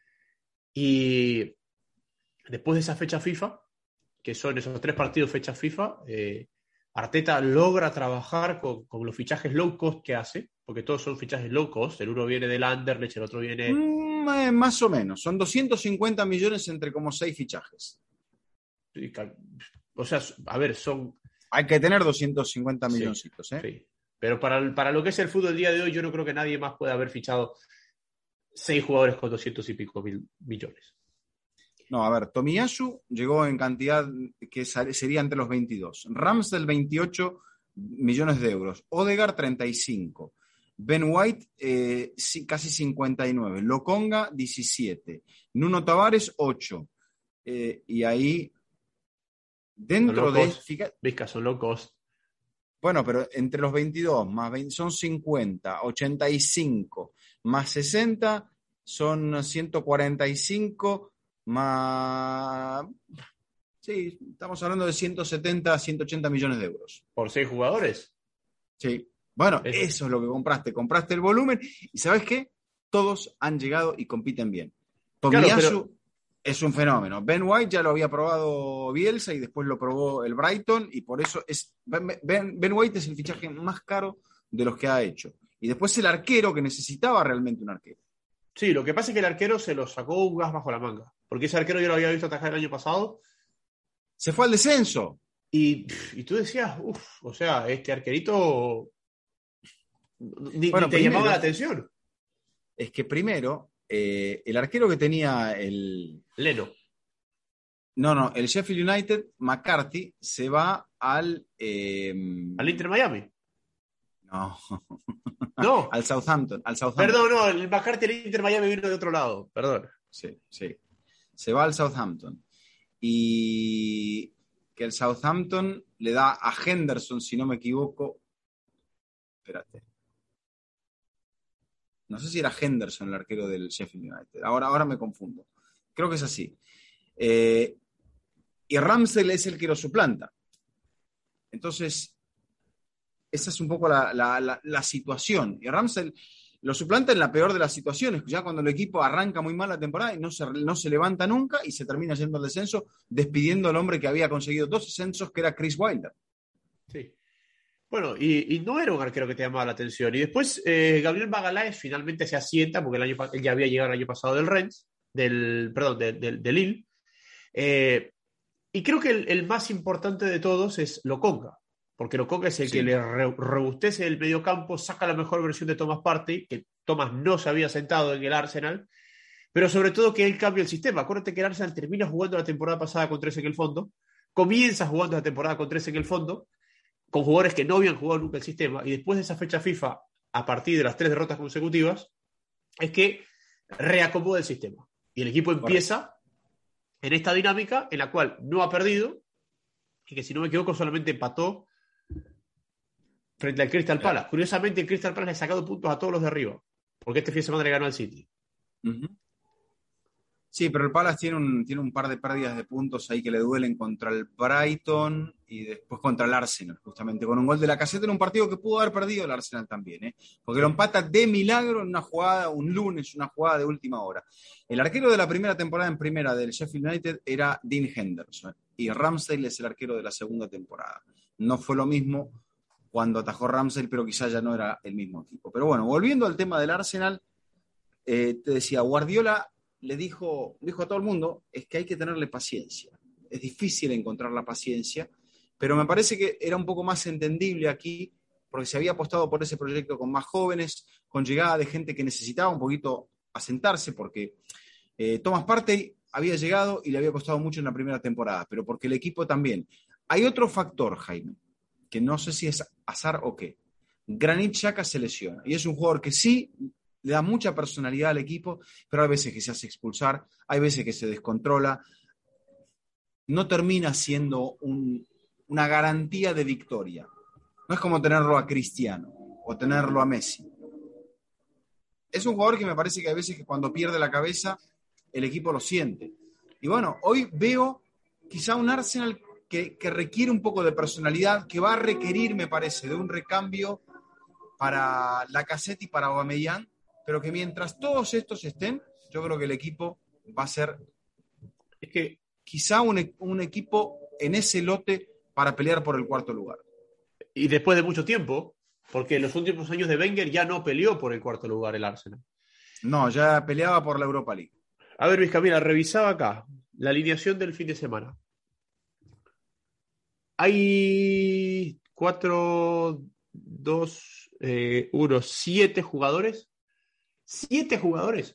Y después de esa fecha FIFA, que son esos 3 partidos fechas FIFA, Arteta logra trabajar con los fichajes low cost que hace, porque todos son fichajes low cost. El uno viene del Anderlecht, el otro viene... Más o menos. Son 250 millones entre como 6 fichajes. O sea, a ver, son... Hay que tener 250 milloncitos, ¿eh? Sí. Pero para lo que es el fútbol el día de hoy, yo no creo que nadie más pueda haber fichado 6 jugadores con 200 y pico millones. No, a ver, Tomiyasu llegó en cantidad que sería entre los 22. Ramsdale, 28 millones de euros. Odegaard, 35. Ben White, casi 59. Lokonga, 17. Nuno Tavares, 8. Y ahí, dentro de... Vizca, son locos. Bueno, pero entre los 22 más 20 son 50, 85 más 60 son 145 más... Sí, estamos hablando de 170, 180 millones de euros. ¿Por 6 jugadores? Sí. Bueno, eso es lo que compraste. Compraste el volumen y ¿sabes qué? Todos han llegado y compiten bien. Tomiyasu claro, es un fenómeno. Ben White ya lo había probado Bielsa y después lo probó el Brighton y por eso es Ben White es el fichaje más caro de los que ha hecho. Y después el arquero que necesitaba realmente un arquero. Sí, lo que pasa es que el arquero se lo sacó un gas bajo la manga. Porque ese arquero yo lo había visto atajar el año pasado. Se fue al descenso. Y tú decías, o sea, este arquerito ni te llamaba la atención. Es que primero, el arquero que tenía el... Leno. No, el Sheffield United, McCarthy, se va al... ¿Al Inter Miami? No. No. Al Southampton. Perdón, no, el McCarthy del Inter Miami vino de otro lado, perdón. Sí. Se va al Southampton. Y que el Southampton le da a Henderson, si no me equivoco. Espérate. No sé si era Henderson el arquero del Sheffield United. Ahora me confundo. Creo que es así. Y Ramsdale es el que lo suplanta. Entonces, esa es un poco la situación. Y Ramsdale lo suplanta en la peor de las situaciones, ya cuando el equipo arranca muy mal la temporada y no se levanta nunca y se termina yendo al descenso, despidiendo al hombre que había conseguido 2 descensos, que era Chris Wilder. Sí. Bueno, y no era un arquero que te llamaba la atención. Y después Gabriel Magalhães finalmente se asienta, porque él ya había llegado el año pasado del Rennes, del Lille. Y creo que el más importante de todos es Lokonga, porque Lokonga es el que le robustece el mediocampo, saca la mejor versión de Thomas Partey, que Thomas no se había sentado en el Arsenal, pero sobre todo que él cambia el sistema. Acuérdate que el Arsenal termina jugando la temporada pasada con 3 en el fondo, comienza jugando la temporada con 3 en el fondo, con jugadores que no habían jugado nunca el sistema, y después de esa fecha FIFA, a partir de las 3 derrotas consecutivas, es que reacomoda el sistema. Y el equipo empieza en esta dinámica en la cual no ha perdido, y que si no me equivoco solamente empató frente al Crystal Palace. Curiosamente, el Crystal Palace le ha sacado puntos a todos los de arriba, porque este fin de semana le ganó al City. Uh-huh. Sí, pero el Palace tiene un par de pérdidas de puntos ahí que le duelen contra el Brighton y después contra el Arsenal, justamente, con un gol de Lacazette en un partido que pudo haber perdido el Arsenal también, porque lo empata de milagro en una jugada, un lunes, una jugada de última hora. El arquero de la primera temporada en primera del Sheffield United era Dean Henderson, y Ramsdale es el arquero de la segunda temporada. No fue lo mismo cuando atajó Ramsdale, pero quizás ya no era el mismo equipo. Pero bueno, volviendo al tema del Arsenal, te decía, Guardiola le dijo a todo el mundo, es que hay que tenerle paciencia. Es difícil encontrar la paciencia, pero me parece que era un poco más entendible aquí, porque se había apostado por ese proyecto con más jóvenes, con llegada de gente que necesitaba un poquito asentarse, porque Thomas Partey había llegado y le había costado mucho en la primera temporada, pero porque el equipo también. Hay otro factor, Jaime, que no sé si es azar o qué. Granit Xhaka se lesiona, y es un jugador que sí le da mucha personalidad al equipo, pero hay veces que se hace expulsar, hay veces que se descontrola, no termina siendo una garantía de victoria. No es como tenerlo a Cristiano o tenerlo a Messi. Es un jugador que me parece que hay veces que cuando pierde la cabeza, el equipo lo siente. Y bueno, hoy veo quizá un Arsenal que requiere un poco de personalidad, que va a requerir, me parece, de un recambio para Lacazette y para Aubameyang, pero que mientras todos estos estén, yo creo que el equipo va a ser quizá un equipo en ese lote para pelear por el cuarto lugar. Y después de mucho tiempo, porque en los últimos años de Wenger ya no peleó por el cuarto lugar el Arsenal. No, ya peleaba por la Europa League. A ver, Vizca, mira, revisaba acá la alineación del fin de semana. Hay 4, 2, 1, 7 jugadores. 7 jugadores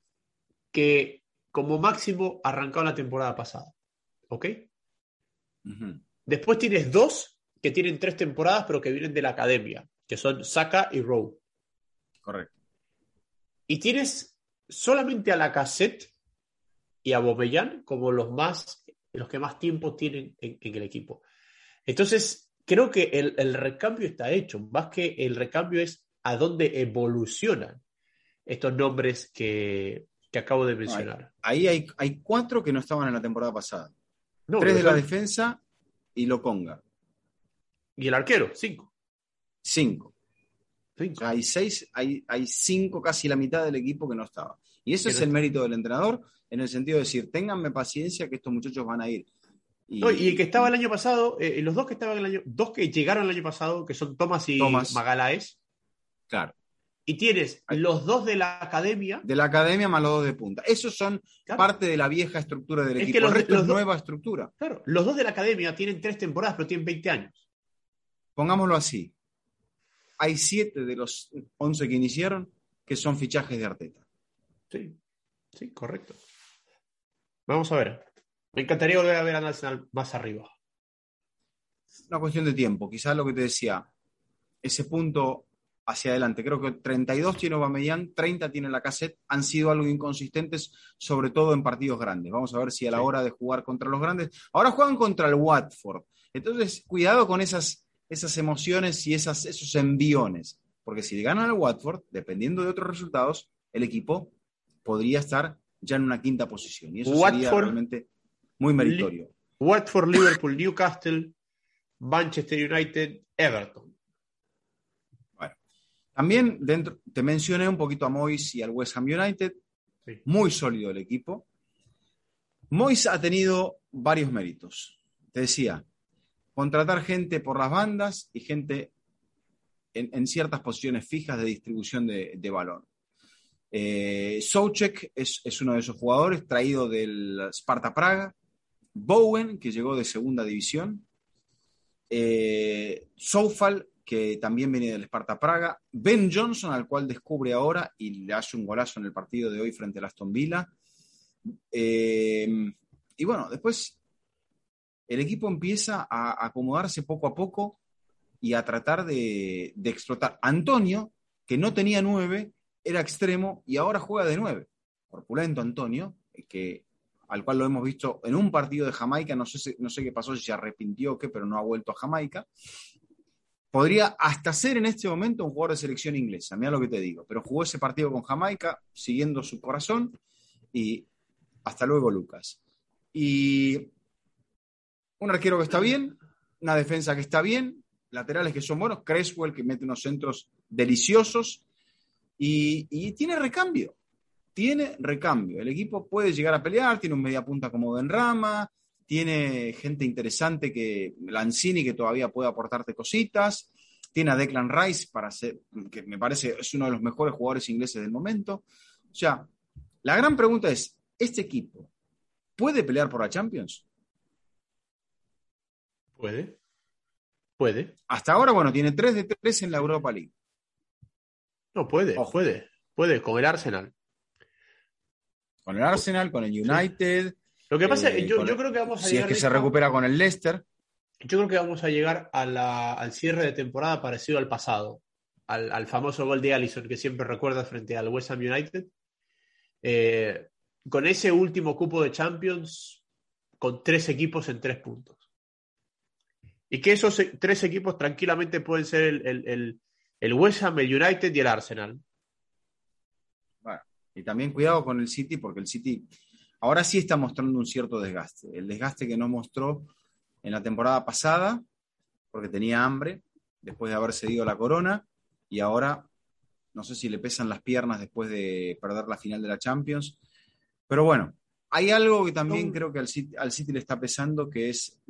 que como máximo arrancaron la temporada pasada. ¿Ok? Uh-huh. Después tienes 2 que tienen 3 temporadas, pero que vienen de la academia, que son Saka y Rowe. Correcto. Y tienes solamente a Lacazette y a Aubameyang como los que más tiempo tienen en el equipo. Entonces, creo que el recambio está hecho. Más que el recambio es a dónde evolucionan estos nombres que acabo de mencionar. Ahí hay 4 que no estaban en la temporada pasada. No, 3 de la defensa y Lokonga. Y el arquero, 5. 5. O sea, hay 5, casi la mitad del equipo que no estaba. Y eso es el mérito del entrenador, en el sentido de decir, ténganme paciencia que estos muchachos van a ir. Y el que estaba el año pasado, los 2 que estaban dos que llegaron el año pasado, que son Thomas y Magalhaes. Claro. Y tienes los 2 de la academia. De la academia más los 2 de punta. Esos son parte de la vieja estructura del equipo. El resto es nueva estructura. Claro, los 2 de la academia tienen 3 temporadas, pero tienen 20 años. Pongámoslo así. Hay 7 de los 11 que iniciaron que son fichajes de Arteta. Sí, correcto. Vamos a ver. Me encantaría volver a ver a Arsenal más arriba. Una cuestión de tiempo. Quizás lo que te decía, ese punto hacia adelante. Creo que 32 tiene Aubameyang, 30 tiene Lacazette. Han sido algo inconsistentes, sobre todo en partidos grandes. Vamos a ver si a la hora de jugar contra los grandes. Ahora juegan contra el Watford. Entonces, cuidado con esas emociones y esos enviones. Porque si le ganan al Watford, dependiendo de otros resultados, el equipo podría estar ya en una quinta posición. Y eso sería realmente muy meritorio. Watford, Liverpool, Newcastle, Manchester United, Everton. Bueno, también te mencioné un poquito a Moyes y al West Ham United. Sí. Muy sólido el equipo. Moyes ha tenido varios méritos. Te decía, contratar gente por las bandas y gente en ciertas posiciones fijas de distribución de balón. Souček es uno de esos jugadores traído del Sparta Praga. Bowen, que llegó de segunda división. Soufal, que también viene del Sparta Praga. Ben Johnson, al cual descubre ahora y le hace un golazo en el partido de hoy frente al Aston Villa. Y bueno, después el equipo empieza a acomodarse poco a poco y a tratar de explotar. Antonio, que no tenía 9, era extremo y ahora juega de 9. Corpulento Antonio, al cual lo hemos visto en un partido de Jamaica, no sé qué pasó, si se arrepintió o qué, pero no ha vuelto a Jamaica. Podría hasta ser en este momento un jugador de selección inglesa, mira lo que te digo, pero jugó ese partido con Jamaica, siguiendo su corazón, y hasta luego, Lucas. Y un arquero que está bien, una defensa que está bien, laterales que son buenos, Cresswell que mete unos centros deliciosos, y tiene recambio. El equipo puede llegar a pelear, tiene un mediapunta como Benrahma, tiene gente interesante que Lanzini, que todavía puede aportarte cositas, tiene a Declan Rice que me parece es uno de los mejores jugadores ingleses del momento. O sea, la gran pregunta es, ¿este equipo puede pelear por la Champions? Puede. Hasta ahora, bueno, tiene 3 de 3 en la Europa League. No, puede, Ojo, con el Arsenal. con el Arsenal, con el United. Sí. Lo que pasa es que yo creo que vamos a si llegar, es que se Nico, recupera con el Leicester. yo creo que vamos a llegar al cierre de temporada parecido al pasado, al famoso gol de Alisson que siempre recuerdas frente al West Ham United. Con ese último cupo de Champions, con 3 equipos en 3 puntos. Y que esos 3 equipos tranquilamente pueden ser el West Ham, el United y el Arsenal. Bueno, y también cuidado con el City, porque el City ahora sí está mostrando un cierto desgaste. El desgaste que no mostró en la temporada pasada, porque tenía hambre, después de haber cedido la corona, y ahora no sé si le pesan las piernas después de perder la final de la Champions. Pero bueno, hay algo que también creo que al City le está pesando, que es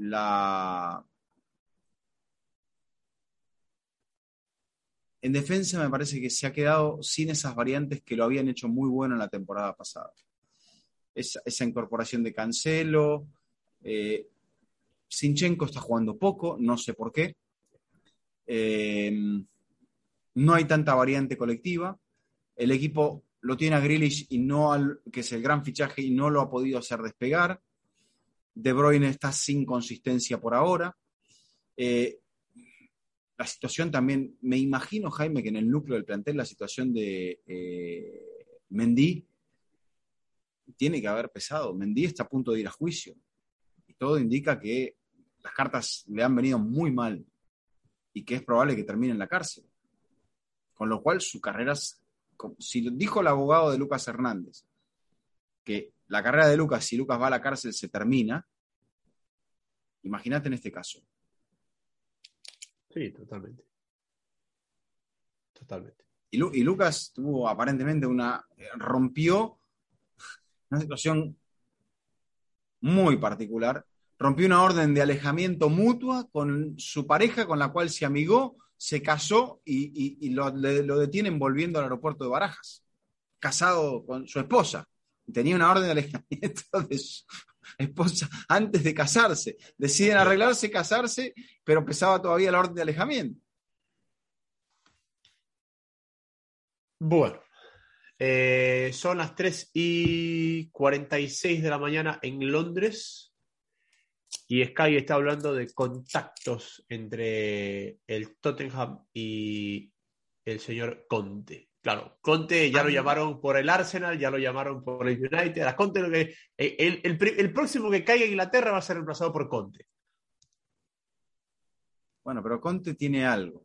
En defensa me parece que se ha quedado sin esas variantes que lo habían hecho muy bueno en la temporada pasada. Esa incorporación de Cancelo. Zinchenko está jugando poco, no sé por qué. No hay tanta variante colectiva. El equipo lo tiene a Grealish, que es el gran fichaje, y no lo ha podido hacer despegar. De Bruyne está sin consistencia por ahora. La situación también, me imagino, Jaime, que en el núcleo del plantel la situación de Mendy tiene que haber pesado. Mendy está a punto de ir a juicio. Y todo indica que las cartas le han venido muy mal y que es probable que termine en la cárcel. Con lo cual su carrera, si dijo el abogado de Lucas Hernández, que la carrera de Lucas, si Lucas va a la cárcel, se termina, imagínate en este caso. Sí, totalmente. Y Lucas tuvo aparentemente rompió una situación muy particular, rompió una orden de alejamiento mutua con su pareja, con la cual se amigó, se casó y lo detienen volviendo al aeropuerto de Barajas, casado con su esposa. Tenía una orden de alejamiento de su esposa antes de casarse. Deciden arreglarse, casarse, pero pesaba todavía la orden de alejamiento. Bueno, son las 3:46 de la mañana en Londres y Sky está hablando de contactos entre el Tottenham y el señor Conte. Claro, Conte ya lo llamaron por el Arsenal, ya lo llamaron por el United. A Conte el próximo que caiga en Inglaterra va a ser reemplazado por Conte. Bueno, pero Conte tiene algo.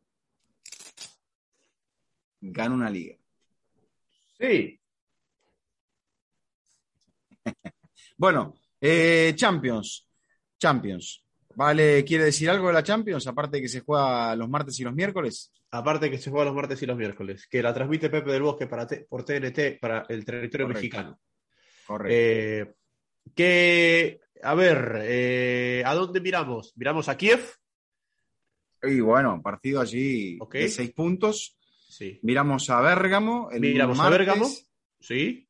Gana una liga. Sí. Bueno, Champions. ¿Vale? ¿Quiere decir algo de la Champions? Aparte de que se juega los martes y los miércoles. Aparte que se juega los martes y los miércoles, que la transmite Pepe del Bosque por TNT para el territorio mexicano. Correcto. ¿A dónde miramos? ¿Miramos a Kiev? Y bueno, partido allí de 6 puntos. Sí. Miramos a Bérgamo. Miramos a Bérgamo. Sí.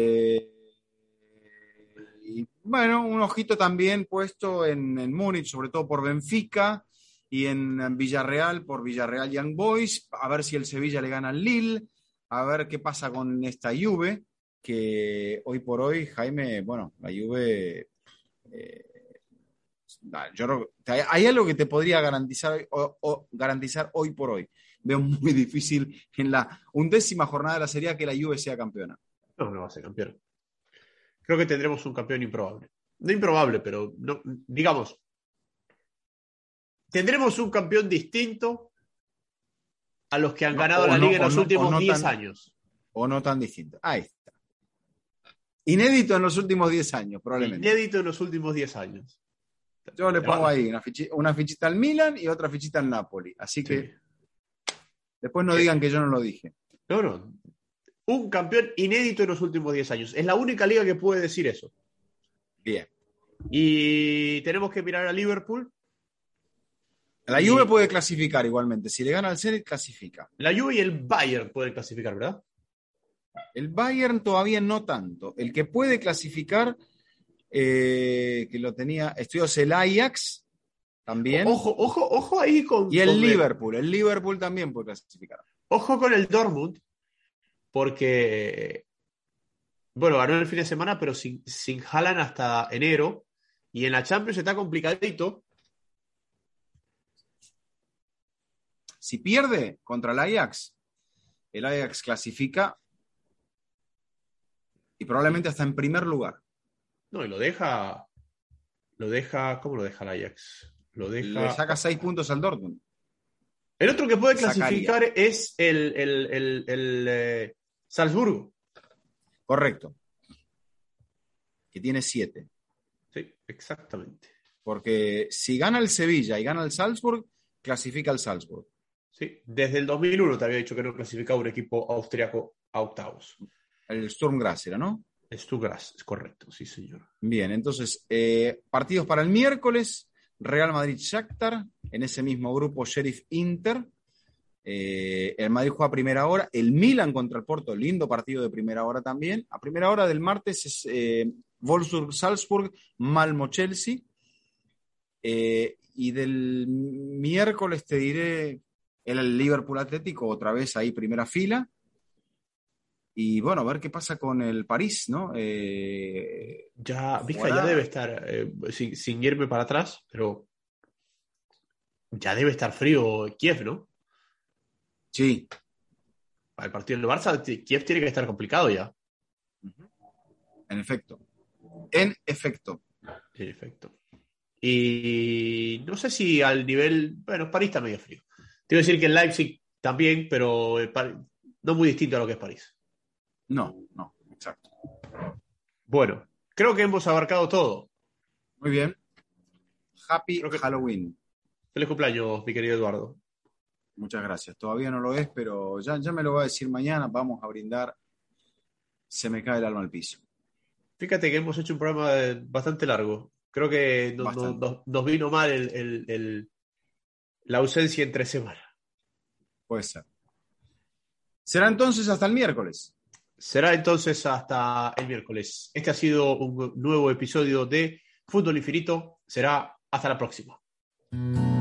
Y bueno, un ojito también puesto en Múnich, sobre todo por Benfica, y en Villarreal por Villarreal Young Boys, a ver si el Sevilla le gana al Lille, a ver qué pasa con esta Juve, que hoy por hoy, Jaime, bueno, la Juve, hay algo que te podría garantizar, garantizar hoy por hoy. Veo muy difícil en la 11ª jornada de la Serie A que la Juve sea campeona. No va a ser campeón. Creo que tendremos un campeón improbable. No improbable, pero no, digamos, tendremos un campeón distinto a los que han ganado la liga en los últimos 10 años. O no tan distinto. Ahí está. Inédito en los últimos 10 años, probablemente. Inédito en los últimos 10 años. Yo le pongo ahí una fichita al Milan y otra fichita al Napoli. Así que después no digan que yo no lo dije. No. Un campeón inédito en los últimos 10 años. Es la única liga que puede decir eso. Bien. Y tenemos que mirar a Liverpool. La Juve puede clasificar igualmente. Si le gana al Zenit, clasifica. La Juve y el Bayern pueden clasificar, ¿verdad? El Bayern todavía no tanto. El que puede clasificar, que lo tenía, estudios el Ajax también. Ojo ahí con... Y el Liverpool. El Liverpool también puede clasificar. Ojo con el Dortmund, porque, bueno, ganó el fin de semana, pero sin Haaland hasta enero. Y en la Champions está complicadito. Si pierde contra el Ajax clasifica y probablemente hasta en primer lugar. No, y lo deja, ¿cómo lo deja el Ajax? Le saca 6 puntos al Dortmund. El otro que puede Sacaría. clasificar es el Salzburgo. Correcto. Que tiene 7. Sí, exactamente. Porque si gana el Sevilla y gana el Salzburg, clasifica el Salzburg. Sí, desde el 2001 te había dicho que no clasificaba un equipo austriaco a octavos. El Sturm Graz era, ¿no? Sturm Graz, es correcto, sí señor. Bien, entonces, partidos para el miércoles, Real Madrid-Shakhtar, en ese mismo grupo Sheriff Inter, el Madrid juega a primera hora, el Milan contra el Porto, lindo partido de primera hora también. A primera hora del martes es Wolfsburg-Salzburg, Malmo-Chelsea, y del miércoles te diré el Liverpool Atlético, otra vez ahí primera fila. Y bueno, a ver qué pasa con el París, ¿no? Ya, Vizca ya debe estar, sin irme para atrás, pero ya debe estar frío Kiev, ¿no? Sí. Para el partido del Barça, Kiev tiene que estar complicado ya. En efecto. En efecto. En efecto. Y no sé si al nivel, bueno, París está medio frío. Te iba a decir que el Leipzig también, pero no muy distinto a lo que es París. No, exacto. Bueno, creo que hemos abarcado todo. Muy bien. Happy Halloween. Feliz cumpleaños, mi querido Eduardo. Muchas gracias. Todavía no lo es, pero ya me lo va a decir mañana. Vamos a brindar. Se me cae el alma al piso. Fíjate que hemos hecho un programa bastante largo. Creo que nos vino mal la ausencia entre semanas. Puede ser. Será entonces hasta el miércoles. Será entonces hasta el miércoles. Este ha sido un nuevo episodio de Fútbol Infinito. Será hasta la próxima.